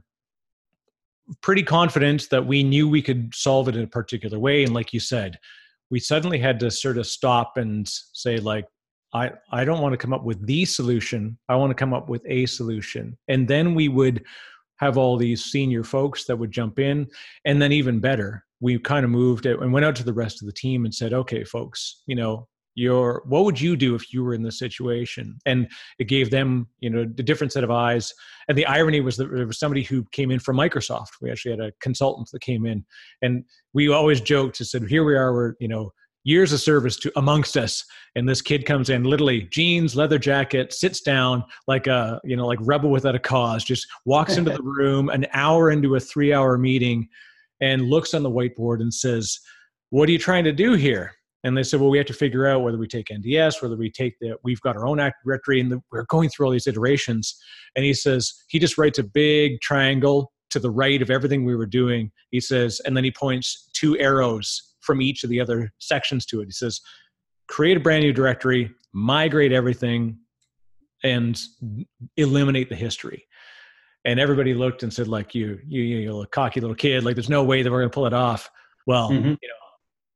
Speaker 2: pretty confident that we knew we could solve it in a particular way. And like you said, we suddenly had to sort of stop and say, like, I, I don't want to come up with the solution. I want to come up with a solution. And then we would have all these senior folks that would jump in. And then even better, we kind of moved it and went out to the rest of the team and said, okay, folks, you know, Your, what would you do if you were in this situation? And it gave them, you know, a different set of eyes. And the irony was that there was somebody who came in from Microsoft. We actually had a consultant that came in, and we always joked and said, here we are, we're, you know, years of service to amongst us. And this kid comes in, literally jeans, leather jacket, sits down like a, you know, like rebel without a cause, just walks into the room an hour into a three hour meeting and looks on the whiteboard and says, what are you trying to do here? And they said, well, we have to figure out whether we take N D S, whether we take the, we've got our own Active Directory, and the, we're going through all these iterations. And he says, he just writes a big triangle to the right of everything we were doing. He says, and then he points two arrows from each of the other sections to it. He says, create a brand new directory, migrate everything, and eliminate the history. And everybody looked and said, like, you, you, you know, a cocky little kid, like, there's no way that we're going to pull it off. Well, mm-hmm. you know,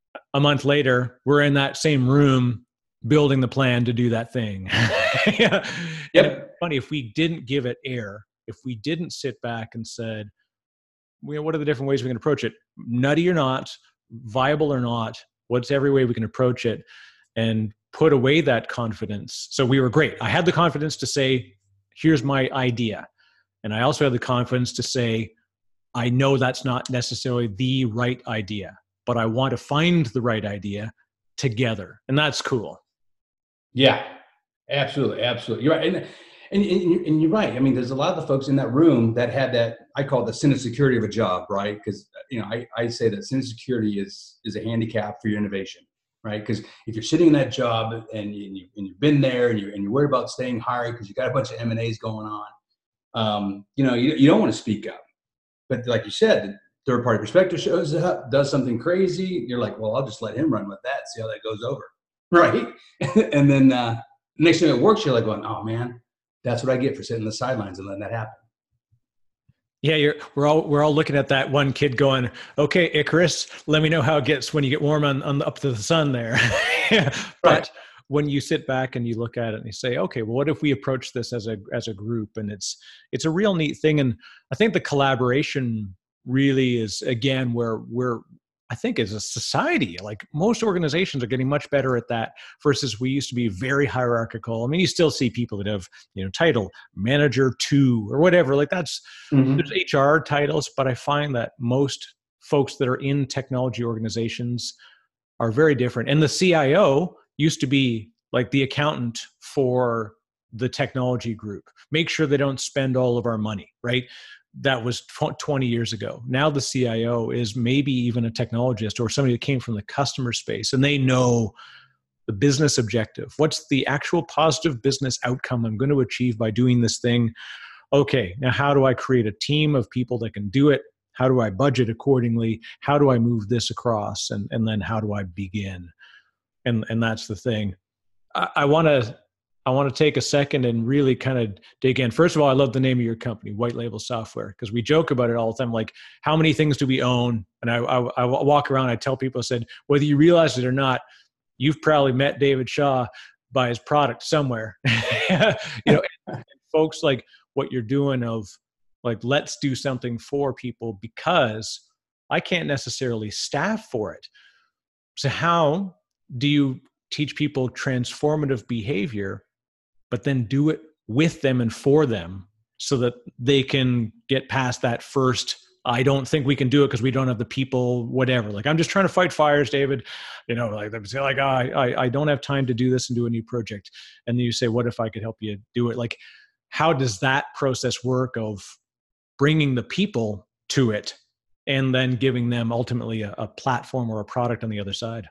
Speaker 2: a month later, we're in that same room building the plan to do that thing. yeah. Yep. And it's funny, if we didn't give it air, if we didn't sit back and said, well, what are the different ways we can approach it? Nutty or not, viable or not, what's every way we can approach it, and put away that confidence. So we were great. I had the confidence to say, here's my idea. And I also had the confidence to say, I know that's not necessarily the right idea, but I want to find the right idea together. And that's cool.
Speaker 3: Yeah, absolutely. Absolutely. You're right. And, and, and, and you're right. I mean, there's a lot of the folks in that room that had that, I call it the sense of security of a job, right? Because, you know, I, I say that sense of security is, is a handicap for your innovation, right? Because if you're sitting in that job and, you, and, you, and you've been there and you're, and you're worried about staying hired because you got a bunch of M and A's going on, um, you know, you, you don't want to speak up. But like you said, third party perspective shows up, does something crazy. You're like, well, I'll just let him run with that. See how that goes over. Right. And then uh, next time it works, you're like going, oh man, that's what I get for sitting on the sidelines and letting that happen.
Speaker 2: Yeah. You're, we're all, we're all looking at that one kid going, okay, Icarus, let me know how it gets when you get warm on, on up to the sun there. But right. When you sit back and you look at it and you say, okay, well, what if we approach this as a, as a group? And it's, it's a real neat thing. And I think the collaboration really is, again, where we're, I think as a society, like most organizations are getting much better at that versus we used to be very hierarchical. I mean, you still see people that have, you know, title manager two or whatever, like that's, mm-hmm. there's H R titles, but I find that most folks that are in technology organizations are very different. And the C I O used to be like the accountant for the technology group. Make sure they don't spend all of our money, right? That was twenty years ago. Now the C I O is maybe even a technologist or somebody that came from the customer space, and they know the business objective. What's the actual positive business outcome I'm going to achieve by doing this thing? Okay, now how do I create a team of people that can do it? How do I budget accordingly? How do I move this across? And, and then how do I begin? And, and that's the thing. I want to I want to take a second and really kind of dig in. First of all, I love the name of your company, White Label Software, because we joke about it all the time. Like, how many things do we own? And I, I, I walk around, I tell people, I said, whether you realize it or not, you've probably met David Shaw by his product somewhere. You know, and, and folks, like what you're doing of like, let's do something for people because I can't necessarily staff for it. So how do you teach people transformative behavior, but then do it with them and for them so that they can get past that first, I don't think we can do it because we don't have the people, whatever. Like, I'm just trying to fight fires, David. You know, like, they say like, oh, I, I don't have time to do this and do a new project. And then you say, what if I could help you do it? Like, how does that process work of bringing the people to it and then giving them ultimately a, a platform or a product on the other side?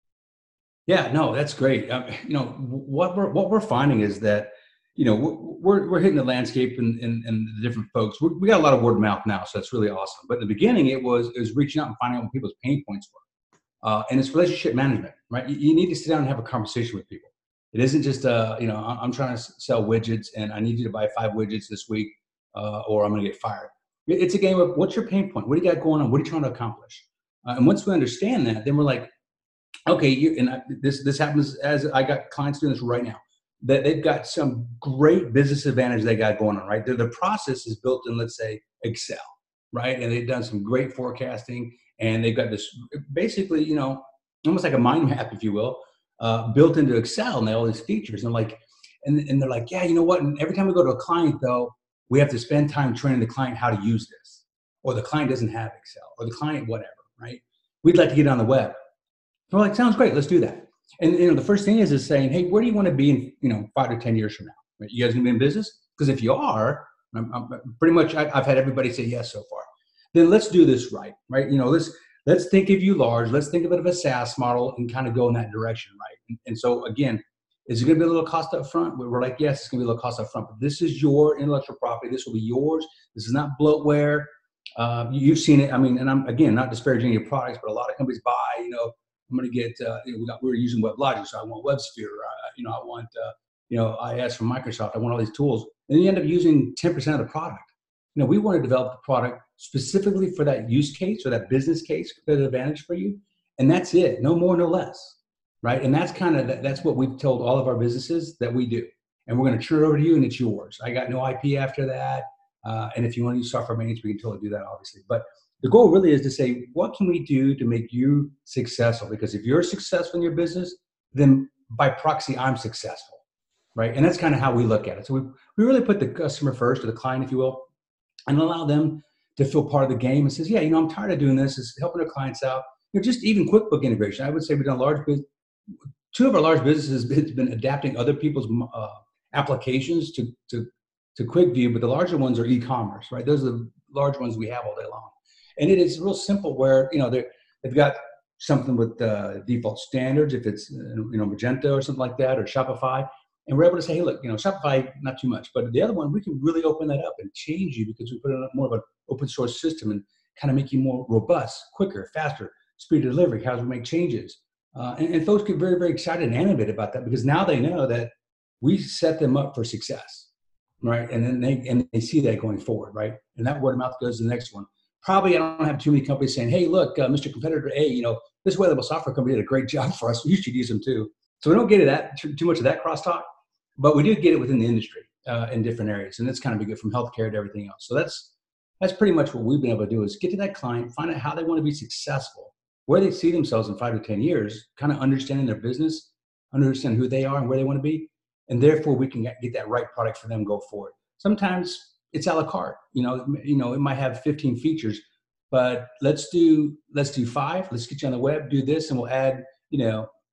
Speaker 3: Yeah, no, that's great. Um, you know, what we're what we're finding is that, you know, we're we're hitting the landscape and and, and the different folks. We're, we got a lot of word of mouth now, so that's really awesome. But in the beginning, it was it was reaching out and finding out what people's pain points were, uh, and it's relationship management, right? You, you need to sit down and have a conversation with people. It isn't just uh, you know, I'm trying to sell widgets and I need you to buy five widgets this week, uh, or I'm going to get fired. It's a game of what's your pain point? What do you got going on? What are you trying to accomplish? Uh, and once we understand that, then we're like, okay, you, and I, this this happens as I got clients doing this right now, that they've got some great business advantage they got going on, right? The, the process is built in, let's say, Excel, right? And they've done some great forecasting, and they've got this basically, you know, almost like a mind map, if you will, uh, built into Excel, and they have all these features. And like, and, and they're like, yeah, you know what? And every time we go to a client, though, we have to spend time training the client how to use this, or the client doesn't have Excel, or the client whatever, right? We'd like to get it on the web. So we're like, sounds great, let's do that. And you know, the first thing is is saying, hey, where do you want to be in, you know, five to ten years from now? Right? You guys gonna be in business? Because if you are, I'm, I'm pretty much, I, I've had everybody say yes so far. Then let's do this right, right? You know, let's let's think of you large. Let's think of it of a SaaS model and kind of go in that direction, right? And, and so again, is it gonna be a little cost up front? We're like, yes, it's gonna be a little cost up front, but this is your intellectual property. This will be yours. This is not bloatware. Uh, you've seen it. I mean, and I'm again not disparaging your products, but a lot of companies buy, you know. I'm going to get, uh, you know, we, got, we were using WebLogic, so I want WebSphere. Uh, you know, I want, uh, you know, I asked from Microsoft. I want all these tools. And then you end up using ten percent of the product. You know, we want to develop the product specifically for that use case or that business case, competitive advantage for you. And that's it. No more, no less. Right. And that's kind of, that's what we've told all of our businesses that we do. And we're going to turn it over to you and it's yours. I got no I P after that. Uh, and if you want to use software maintenance, we can totally do that, obviously. But the goal really is to say, what can we do to make you successful? Because if you're successful in your business, then by proxy, I'm successful, right? And that's kind of how we look at it. So we, we really put the customer first, or the client, if you will, and allow them to feel part of the game and says, yeah, you know, I'm tired of doing this. It's helping our clients out. You know, just even QuickBook integration. I would say we've done large business. Two of our large businesses have been adapting other people's uh, applications to, to, to QuickView, but the larger ones are e-commerce, right? Those are the large ones we have all day long. And it is real simple where, you know, they've got something with uh, default standards, if it's, you know, Magento or something like that, or Shopify. And we're able to say, hey, look, you know, Shopify, not too much. But the other one, we can really open that up and change you because we put in more of an open source system and kind of make you more robust, quicker, faster, speed of delivery, how to make changes. Uh, and, and folks get very, very excited and animated about that because now they know that we set them up for success, right? And then they, and they see that going forward, right? And that word of mouth goes to the next one. Probably I don't have too many companies saying, hey, look, uh, Mister Competitor A, you know, this White Label software company did a great job for us. You should use them too. So we don't get it that too, too much of that crosstalk, but we do get it within the industry uh, in different areas. And that's kind of be good from healthcare to everything else. So that's that's pretty much what we've been able to do is get to that client, find out how they want to be successful, where they see themselves in five to ten years, kind of understanding their business, understand who they are and where they want to be. And therefore we can get, get that right product for them go forward. Sometimes it's a la carte, you know, you know, it might have fifteen features, but let's do, let's do five, let's get you on the web, do this, and we'll add, you know,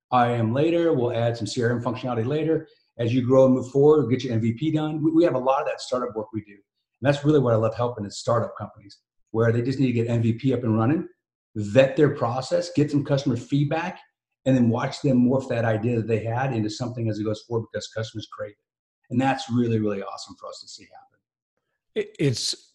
Speaker 3: I A M later. We'll add some C R M functionality later. As you grow and move forward, we'll get your M V P done. We, we have a lot of that startup work we do. And that's really what I love helping is startup companies, where they just need to get M V P up and running, vet their process, get some customer feedback, and then watch them morph that idea that they had into something as it goes forward because customers crave it. And that's really, really awesome for us to see happen.
Speaker 2: It's,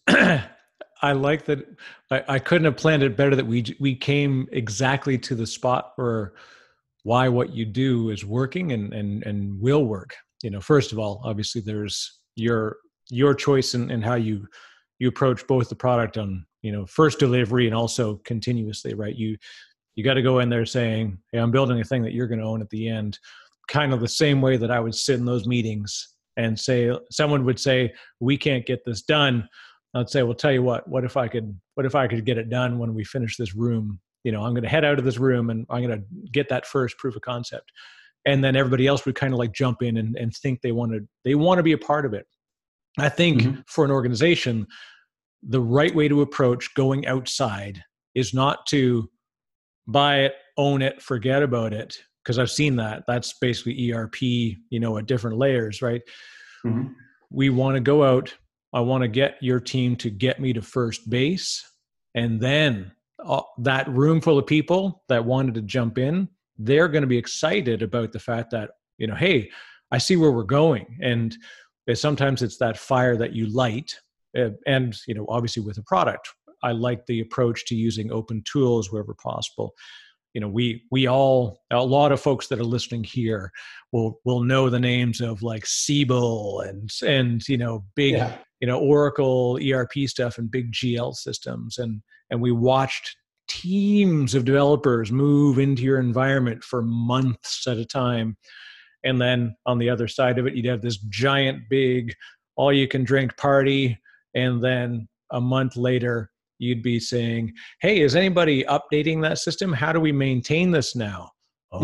Speaker 2: I like that. I, I couldn't have planned it better that we, we came exactly to the spot where why what you do is working and, and, and will work. You know, first of all, obviously there's your, your choice in, in how you, you approach both the product on, you know, first delivery and also continuously, right? You, you got to go in there saying, hey, I'm building a thing that you're going to own at the end, kind of the same way that I would sit in those meetings and say, someone would say, we can't get this done. I'd say, well, tell you what, what if I could, what if I could get it done when we finish this room? You know, I'm going to head out of this room and I'm going to get that first proof of concept. And then everybody else would kind of like jump in and, and think they want to, they want to be a part of it. I think mm-hmm. for an organization, the right way to approach going outside is not to buy it, own it, forget about it. Because I've seen that. That's basically E R P, you know, at different layers, right? Mm-hmm. We want to go out. I want to get your team to get me to first base. And then uh, that room full of people that wanted to jump in, they're going to be excited about the fact that, you know, hey, I see where we're going. And sometimes it's that fire that you light. Uh, and, you know, obviously with a product, I like the approach to using open tools wherever possible. You know, we we all, a lot of folks that are listening here will will know the names of like Siebel and, and you know, big, yeah. you know, Oracle E R P stuff and big G L systems. And, and we watched teams of developers move into your environment for months at a time. And then on the other side of it, you'd have this giant, big, all you can drink party. And then a month later, you'd be saying, hey, is anybody updating that system? How do we maintain this now? Oh.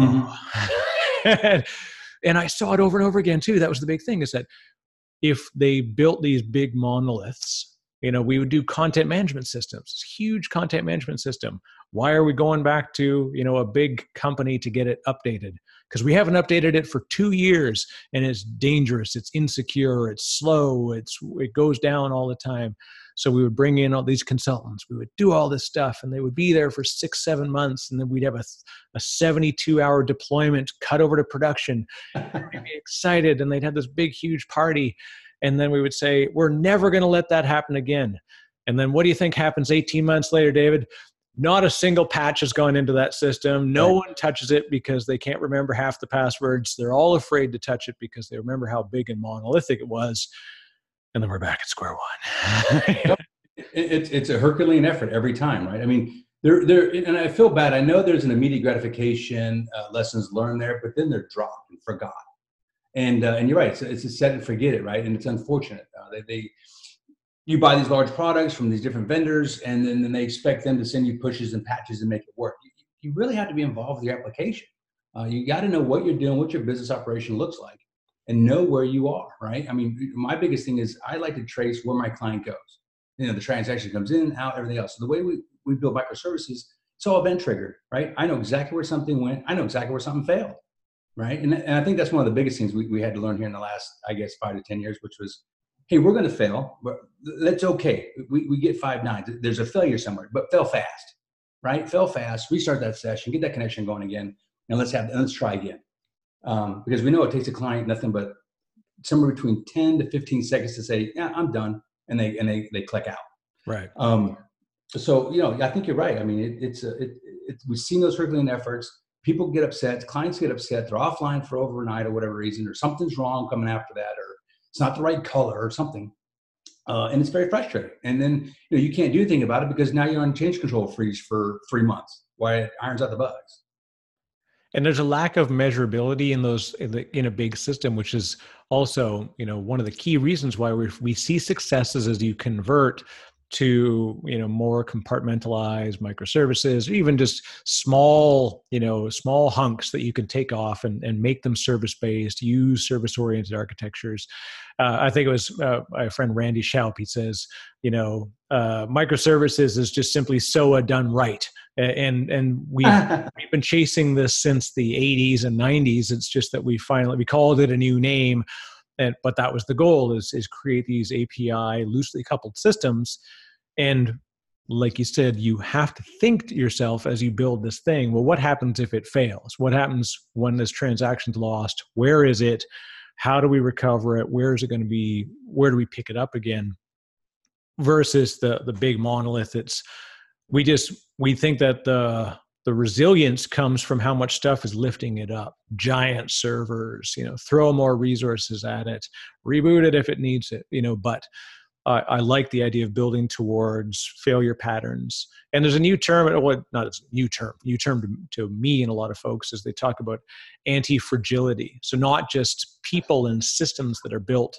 Speaker 2: Mm-hmm. And I saw it over and over again too. That was the big thing, is that if they built these big monoliths, you know, we would do content management systems, huge content management system. Why are we going back to, you know, a big company to get it updated? Because we haven't updated it for two years and it's dangerous. It's insecure. It's slow. It's, it goes down all the time. So we would bring in all these consultants. We would do all this stuff and they would be there for six, seven months. And then we'd have a, a seventy-two hour deployment cut over to production. They'd be excited and they'd have this big, huge party. And then we would say, we're never going to let that happen again. And then what do you think happens eighteen months later, David? Not a single patch has gone into that system. No right. one touches it because they can't remember half the passwords. They're all afraid to touch it because they remember how big and monolithic it was. And then we're back at square one.
Speaker 3: it, it, it's a Herculean effort every time, right? I mean, there, there, and I feel bad. I know there's an immediate gratification, uh, lessons learned there, but then they're dropped and forgot. And uh, and you're right. It's, it's a set and forget it, right? And it's unfortunate. Uh, they, they you buy these large products from these different vendors, and then, then they expect them to send you pushes and patches and make it work. You, you really have to be involved with your application. Uh, you got to know what you're doing, what your business operation looks like, and know where you are, right? I mean, my biggest thing is I like to trace where my client goes. You know, the transaction comes in, out, everything else. So the way we, we build microservices, it's all event triggered, right? I know exactly where something went. I know exactly where something failed, right? And, and I think that's one of the biggest things we, we had to learn here in the last, I guess, five to ten years, which was, hey, we're going to fail, but that's okay. We, we get five nines. There's a failure somewhere, but fail fast, right? Fail fast, restart that session, get that connection going again, and let's have, and let's try again. Um, because we know it takes a client nothing but somewhere between ten to fifteen seconds to say, yeah, I'm done. And they, and they, they click out.
Speaker 2: Right.
Speaker 3: Um, so, you know, I think you're right. I mean, it, it's, a, it, it, we've seen those Herculean efforts. People get upset, clients get upset. They're offline for overnight or whatever reason, or something's wrong coming after that, or it's not the right color or something. Uh, and it's very frustrating. And then, you know, you can't do anything about it because now you're on change control freeze for three months while it irons out the bugs.
Speaker 2: And there's a lack of measurability in those in, the, in a big system, which is also, you know, one of the key reasons why we we see successes as you convert to, you know, more compartmentalized microservices, or even just small, you know, small hunks that you can take off and, and make them service-based, use service-oriented architectures. Uh, I think it was uh, my friend Randy Schaup. He says, you know, uh, microservices is just simply S O A done right. And and we've, we've been chasing this since the eighties and nineties. It's just that we finally, we called it a new name, and, but that was the goal, is, is create these A P I loosely coupled systems. And like you said, you have to think to yourself as you build this thing, well, what happens if it fails? What happens when this transaction's lost? Where is it? How do we recover it? Where is it going to be? Where do we pick it up again? Versus the the big monolith. It's, we just, we think that the the resilience comes from how much stuff is lifting it up. Giant servers, you know, throw more resources at it, reboot it if it needs it, you know, but uh, I like the idea of building towards failure patterns. And there's a new term, well, not a new term, new term to, to me and a lot of folks, is they talk about anti-fragility. So not just people and systems that are built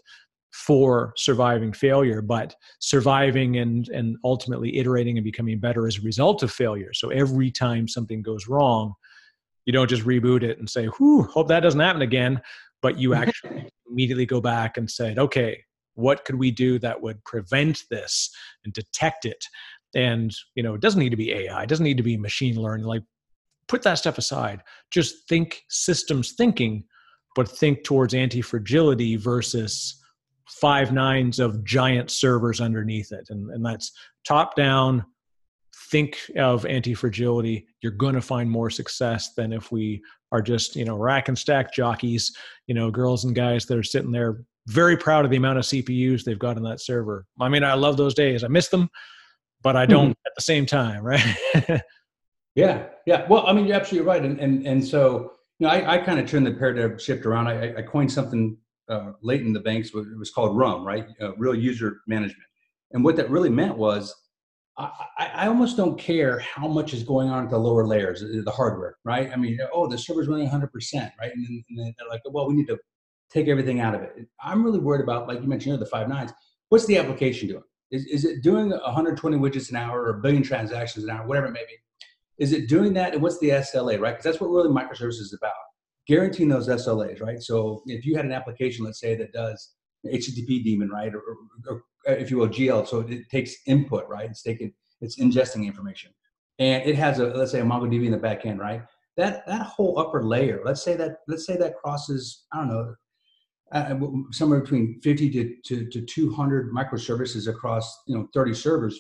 Speaker 2: for surviving failure, but surviving and and ultimately iterating and becoming better as a result of failure. So every time something goes wrong, you don't just reboot it and say, whew, hope that doesn't happen again, but you actually immediately go back and say, okay, what could we do that would prevent this and detect it? And, you know, it doesn't need to be A I, it doesn't need to be machine learning. Like, put that stuff aside. Just think systems thinking, but think towards anti-fragility versus five nines of giant servers underneath it. And, and that's top down. Think of anti-fragility. You're going to find more success than if we are just, you know, rack and stack jockeys, you know, girls and guys that are sitting there very proud of the amount of C P Us they've got in that server. I mean, I love those days. I miss them, but I don't mm-hmm. at the same time, right?
Speaker 3: yeah. Yeah. Well, I mean, you're absolutely right. And, and, and so, you know, I, I kind of turned the paradigm shift around. I, I coined something Uh, late in the banks, it was called RUM, right? Uh, real user management. And what that really meant was, I, I, I almost don't care how much is going on at the lower layers, the hardware, right? I mean, oh, the server's running one hundred percent, right? And then, and then they're like, well, we need to take everything out of it. I'm really worried about, like you mentioned, you know, the five nines. What's the application doing? Is, is it doing one hundred twenty widgets an hour or a billion transactions an hour, whatever it may be? Is it doing that? And what's the S L A, right? Because that's what really microservices is about. Guaranteeing those S L As, right? So if you had an application, let's say, that does H T T P daemon, right, or, or, or if you will, G L, so it takes input, right? It's taking, it's ingesting information, and it has a, let's say, a MongoDB in the back end, right? That that whole upper layer, let's say that let's say that crosses, I don't know, uh, somewhere between fifty to, to to two hundred microservices across, you know, thirty servers,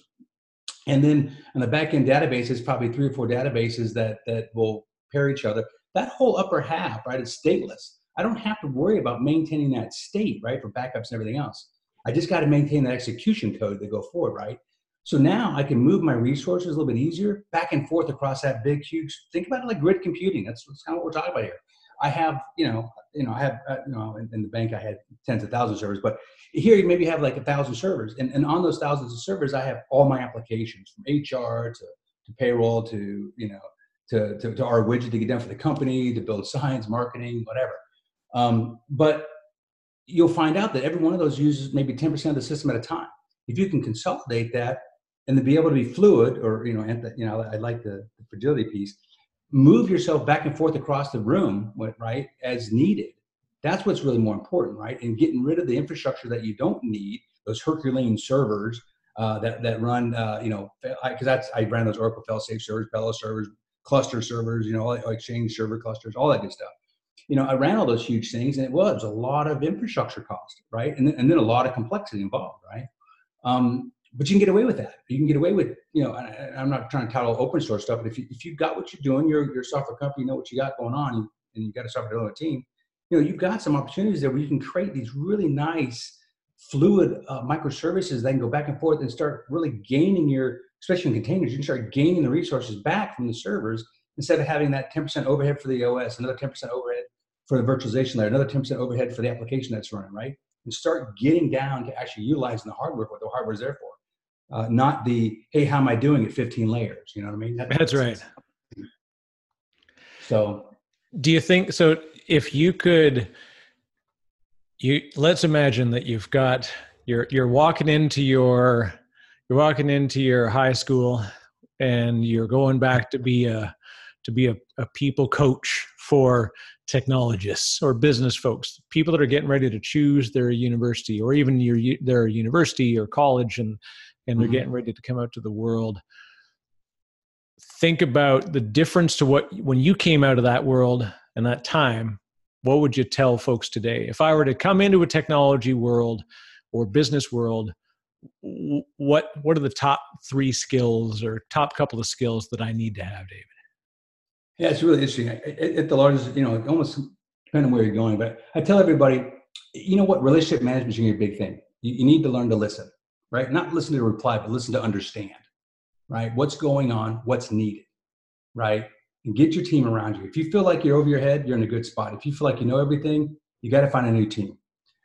Speaker 3: and then on the back end database, it's probably three or four databases that that will pair each other. That whole upper half, right, is stateless. I don't have to worry about maintaining that state, right, for backups and everything else. I just got to maintain that execution code to go forward, right? So now I can move my resources a little bit easier back and forth across that big, huge, think about it like grid computing. That's, that's kind of what we're talking about here. I have, you know, you know, I have, uh, you know, in, in the bank I had tens of thousands of servers, but here you maybe have like a thousand servers. And, and on those thousands of servers, I have all my applications from H R to, to payroll to, you know, To, to, to our widget to get done for the company, to build science, marketing, whatever. Um, but you'll find out that every one of those uses maybe ten percent of the system at a time. If you can consolidate that and to be able to be fluid, or, you know, and the, you know, I like the, the fragility piece, move yourself back and forth across the room, right, as needed. That's what's really more important, right? And getting rid of the infrastructure that you don't need, those Herculean servers uh, that, that run, uh, you know, because that's, I ran those Oracle fail-safe servers, Palo servers, cluster servers, you know, Exchange server clusters, all that good stuff. You know, I ran all those huge things, and it was a lot of infrastructure cost, right? And then, and then a lot of complexity involved, right? Um, but you can get away with that. You can get away with, you know, I, I'm not trying to tout all open source stuff, but if you, if you've got what you're doing, you're, you're a software company, you know what you got going on, and you've got a software development team, you know, you've got some opportunities there where you can create these really nice, fluid uh, microservices that can go back and forth and start really gaining your, especially in containers, you can start gaining the resources back from the servers instead of having that ten percent overhead for the O S, another ten percent overhead for the virtualization layer, another ten percent overhead for the application that's running, right? And start getting down to actually utilizing the hardware, what the hardware is there for. Uh, not the, hey, how am I doing at fifteen layers? You know what I mean? That,
Speaker 2: that's right.
Speaker 3: Sense. So.
Speaker 2: Do you think, so if you could, you let's imagine that you've got, you're, you're walking into your, You're walking into your high school and you're going back to be a to be a, a people coach for technologists or business folks, people that are getting ready to choose their university or even your their university or college, and and they're mm-hmm. getting ready to come out to the world. think about the difference to what, when you came out of that world and that time, what would you tell folks today? If I were to come into a technology world or business world, what what are the top three skills or top couple of skills that I need to have, David?
Speaker 3: Yeah, it's really interesting. At, at the largest, you know, it almost depends on where you're going, but I tell everybody, you know what, relationship management is going to be a big thing. You, you need to learn to listen, right? Not listen to reply, but listen to understand, right? What's going on, what's needed, right? And get your team around you. If you feel like you're over your head, you're in a good spot. If you feel like you know everything, you got to find a new team.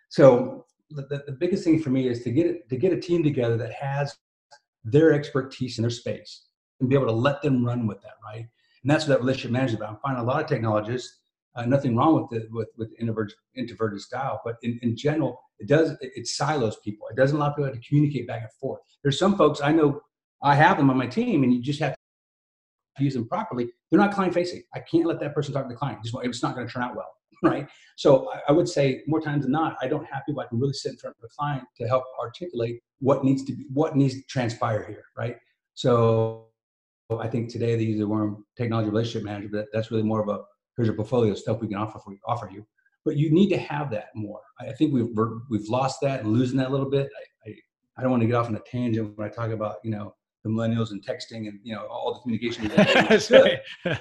Speaker 3: So the, the biggest thing for me is to get it, to get a team together that has their expertise in their space and be able to let them run with that, right? And that's what that relationship management is about. I'm finding a lot of technologists, uh, nothing wrong with it, with, with introvert, introverted style, but in, in general, it does, it, it silos people. It doesn't allow people to communicate back and forth. There's some folks I know, I have them on my team, and you just have to use them properly. They're not client facing. I can't let that person talk to the client. It's not going to turn out well, right? So I would say more times than not, I don't have people I can really sit in front of the client to help articulate what needs to be, what needs to transpire here, right? So I think today they use the word technology relationship manager, but that's really more of a, here's a portfolio of stuff we can offer for you, offer you. But you need to have that more. I think we've we're, we've lost that and losing that a little bit. I, I I don't want to get off on a tangent when I talk about, you know, the millennials and texting and, you know, all the communication.
Speaker 2: That's right.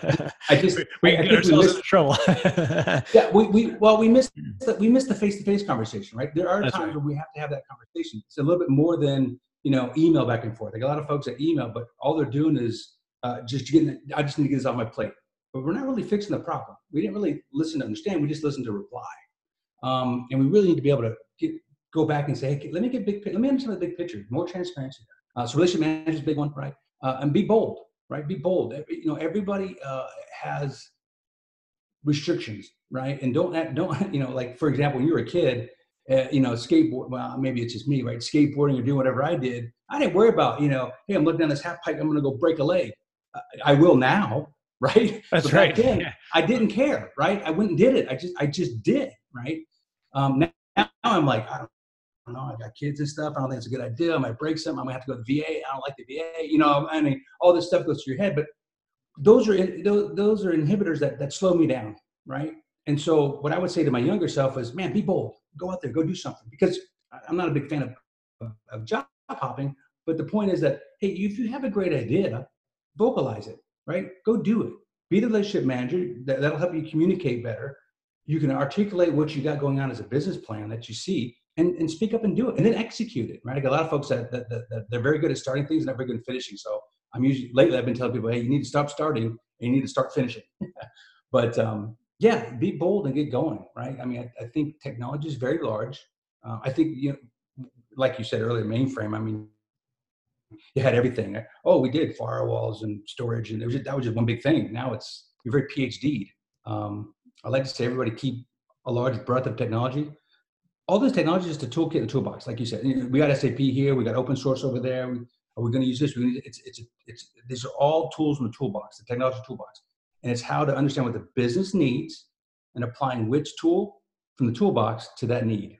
Speaker 3: I just
Speaker 2: we
Speaker 3: I,
Speaker 2: get
Speaker 3: I
Speaker 2: ourselves
Speaker 3: miss,
Speaker 2: into trouble.
Speaker 3: yeah, we, we well we missed we missed the face-to-face conversation, right? There are
Speaker 2: That's
Speaker 3: times
Speaker 2: right.
Speaker 3: where we have to have that conversation. It's a little bit more than, you know, email back and forth. Like a lot of folks that email, but all they're doing is uh, just getting. I just need to get this off my plate. But we're not really fixing the problem. We didn't really listen to understand. We just listened to reply. Um, and we really need to be able to get, go back and say, hey, let me get big. Let me understand the big picture. More transparency. Uh, so relationship management is a big one, right? Uh, and be bold, right? Be bold. Every, you know, everybody uh, has restrictions, right? And don't don't you know, like for example, when you were a kid, uh, you know, skateboard. Well, maybe it's just me, right? Skateboarding or doing whatever I did. I didn't worry about, you know, hey, I'm looking down this half pipe. I'm going to go break a leg. Uh, I will now. Right.
Speaker 2: That's
Speaker 3: but
Speaker 2: right.
Speaker 3: Back then,
Speaker 2: Yeah.
Speaker 3: I didn't care. Right. I went and did it. I just, I just did. Right. Um, now, now I'm like, I don't know. I got kids and stuff. I don't think it's a good idea. I might break something. I might have to go to the V A. I don't like the V A. You know, I mean, all this stuff goes through your head. But those are those, those are inhibitors that that slow me down. Right. And so, what I would say to my younger self is, man, be bold. Go out there. Go do something. Because I'm not a big fan of of, of job hopping. But the point is that, hey, if you have a great idea, vocalize it. Right? Go do it. Be the relationship manager. That, that'll help you communicate better. You can articulate what you got going on as a business plan that you see and, and speak up and do it and then execute it. Right? I got a lot of folks that, that, that, that they're very good at starting things and not very good at finishing. So I'm usually, lately I've been telling people, hey, you need to stop starting and you need to start finishing. But um, yeah, be bold and get going. Right? I mean, I, I think technology is very large. Uh, I think, you know, like you said earlier, mainframe, I mean, you had everything. Oh, we did firewalls and storage, and it was just, that was just one big thing. Now it's you're very PhD'd. Um, I like to say everybody keep a large breadth of technology. All this technology is just a toolkit, a toolbox, like you said. We got S A P here, we got open source over there. We, are we going to use this? We, it's it's it's these are all tools in the toolbox, the technology toolbox, and it's how to understand what the business needs and applying which tool from the toolbox to that need.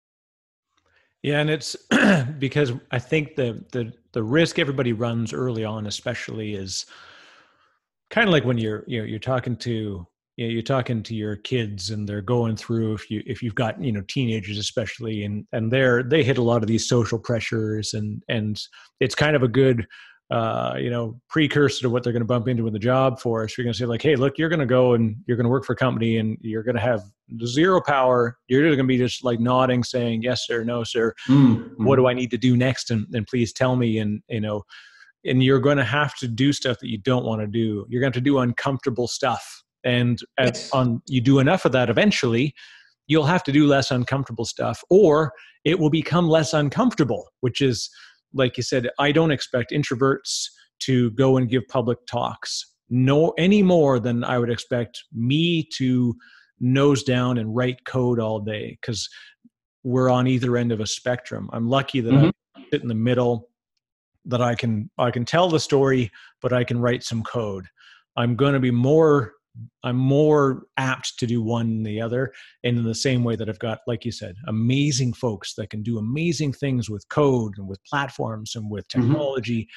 Speaker 2: Yeah, and it's because I think the the the risk everybody runs early on, especially, is kind of like when you're you're you're talking to you know, you're talking to your kids and they're going through, if you if you've got, you know, teenagers especially, and and they're they hit a lot of these social pressures, and and it's kind of a good uh, you know, precursor to what they're going to bump into in the job force. You're going to say like, hey, look, you're going to go and you're going to work for a company and you're going to have zero power. You're going to be just like nodding, saying, yes, sir, no, sir.
Speaker 3: Mm-hmm.
Speaker 2: What do I need to do next? And, and please tell me. And, you know, and you're going to have to do stuff that you don't want to do. You're going to have to do uncomfortable stuff. And as on, you do enough of that, eventually you'll have to do less uncomfortable stuff, or it will become less uncomfortable, which is, like you said, I don't expect introverts to go and give public talks no any more than I would expect me to nose down and write code all day, because we're on either end of a spectrum. I'm lucky that mm-hmm. I sit in the middle, that I can I can tell the story, but I can write some code. I'm going to be more I'm more apt to do one than the other. And in the same way that I've got, like you said, amazing folks that can do amazing things with code and with platforms and with technology. Mm-hmm.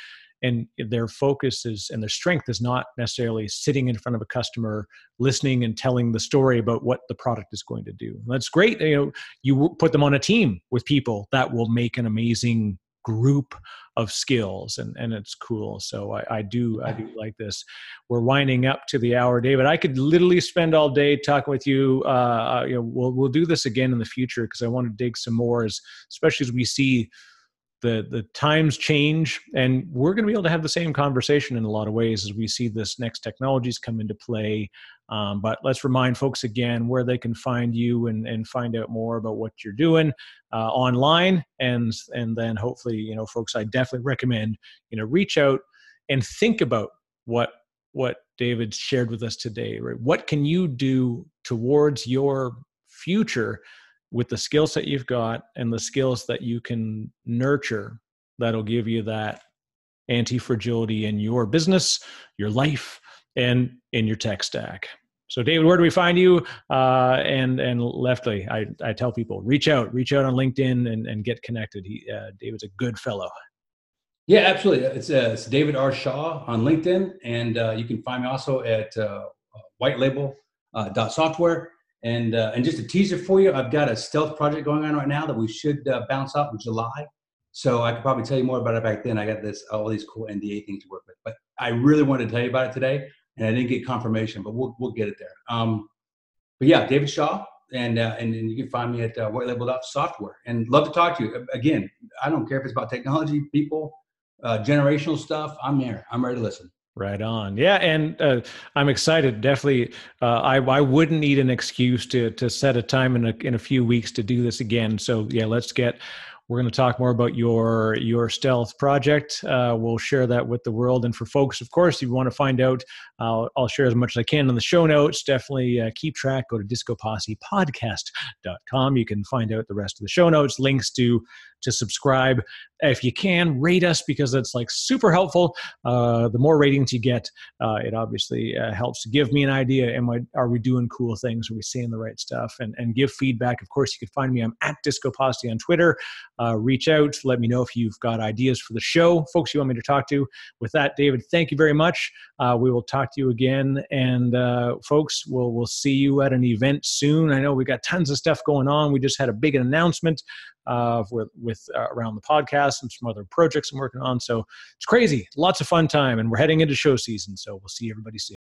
Speaker 2: and their focus is, and their strength is not necessarily sitting in front of a customer, listening and telling the story about what the product is going to do. And that's great. You know, you put them on a team with people that will make an amazing group of skills, and, and it's cool. So I, I do I do like this. We're winding up to the hour, David. I could literally spend all day talking with you. Uh, you know, we'll we'll do this again in the future because I want to dig some more, as especially as we see the the times change, and we're going to be able to have the same conversation in a lot of ways as we see this next technologies come into play. Um, but let's remind folks again where they can find you and, and find out more about what you're doing uh, online. And, and then hopefully, you know, folks, I definitely recommend, you know, reach out and think about what, what David shared with us today, right? What can you do towards your future with the skill set you've got and the skills that you can nurture that'll give you that anti-fragility in your business, your life, and in your tech stack. So David, where do we find you? Uh, and and Lefty, I, I tell people, reach out, reach out on LinkedIn and, and get connected. He, uh, David's a good fellow.
Speaker 3: Yeah, absolutely. It's, uh, it's David R. Shaw on LinkedIn. And uh, you can find me also at uh, white label dot software. And uh, and just a teaser for you, I've got a stealth project going on right now that we should uh, bounce out in July. So I could probably tell you more about it back then. I got this all these cool N D A things to work with. But I really wanted to tell you about it today, and I didn't get confirmation, but we'll we'll get it there. Um, but yeah, David Shaw, and uh, and, and you can find me at uh, white label dot software. And love to talk to you. Again, I don't care if it's about technology, people, uh, generational stuff. I'm there. I'm ready to listen.
Speaker 2: Right on. Yeah. And uh, I'm excited. Definitely. Uh, I, I wouldn't need an excuse to, to set a time in a, in a few weeks to do this again. So yeah, let's get, we're going to talk more about your, your stealth project. Uh, we'll share that with the world. And for folks, of course, if you want to find out, uh, I'll share as much as I can in the show notes. Definitely uh, keep track. Go to disco posse podcast dot com. You can find out the rest of the show notes, links to, to subscribe. If you can, rate us, because that's like super helpful. Uh, the more ratings you get, uh, it obviously uh, helps to give me an idea. Am I, are we doing cool things? Are we saying the right stuff? And, and give feedback. Of course, you can find me. I'm at Disco Posse on Twitter. Uh, reach out. Let me know if you've got ideas for the show, folks you want me to talk to. With that, David, thank you very much. Uh, we will talk to you again. And uh, folks, we'll, we'll see you at an event soon. I know we got tons of stuff going on. We just had a big announcement uh, with, with uh, around the podcast and some other projects I'm working on. So it's crazy. Lots of fun time. And we're heading into show season. So we'll see everybody soon.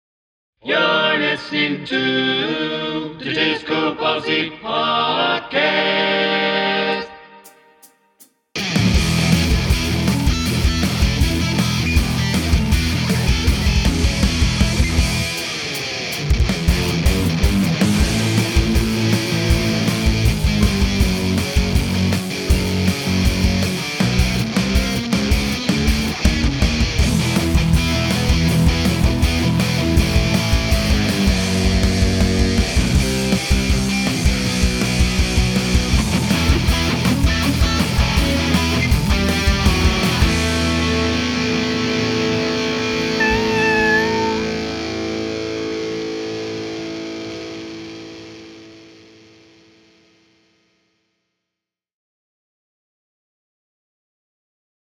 Speaker 1: You're listening to the Disco Posse Podcast.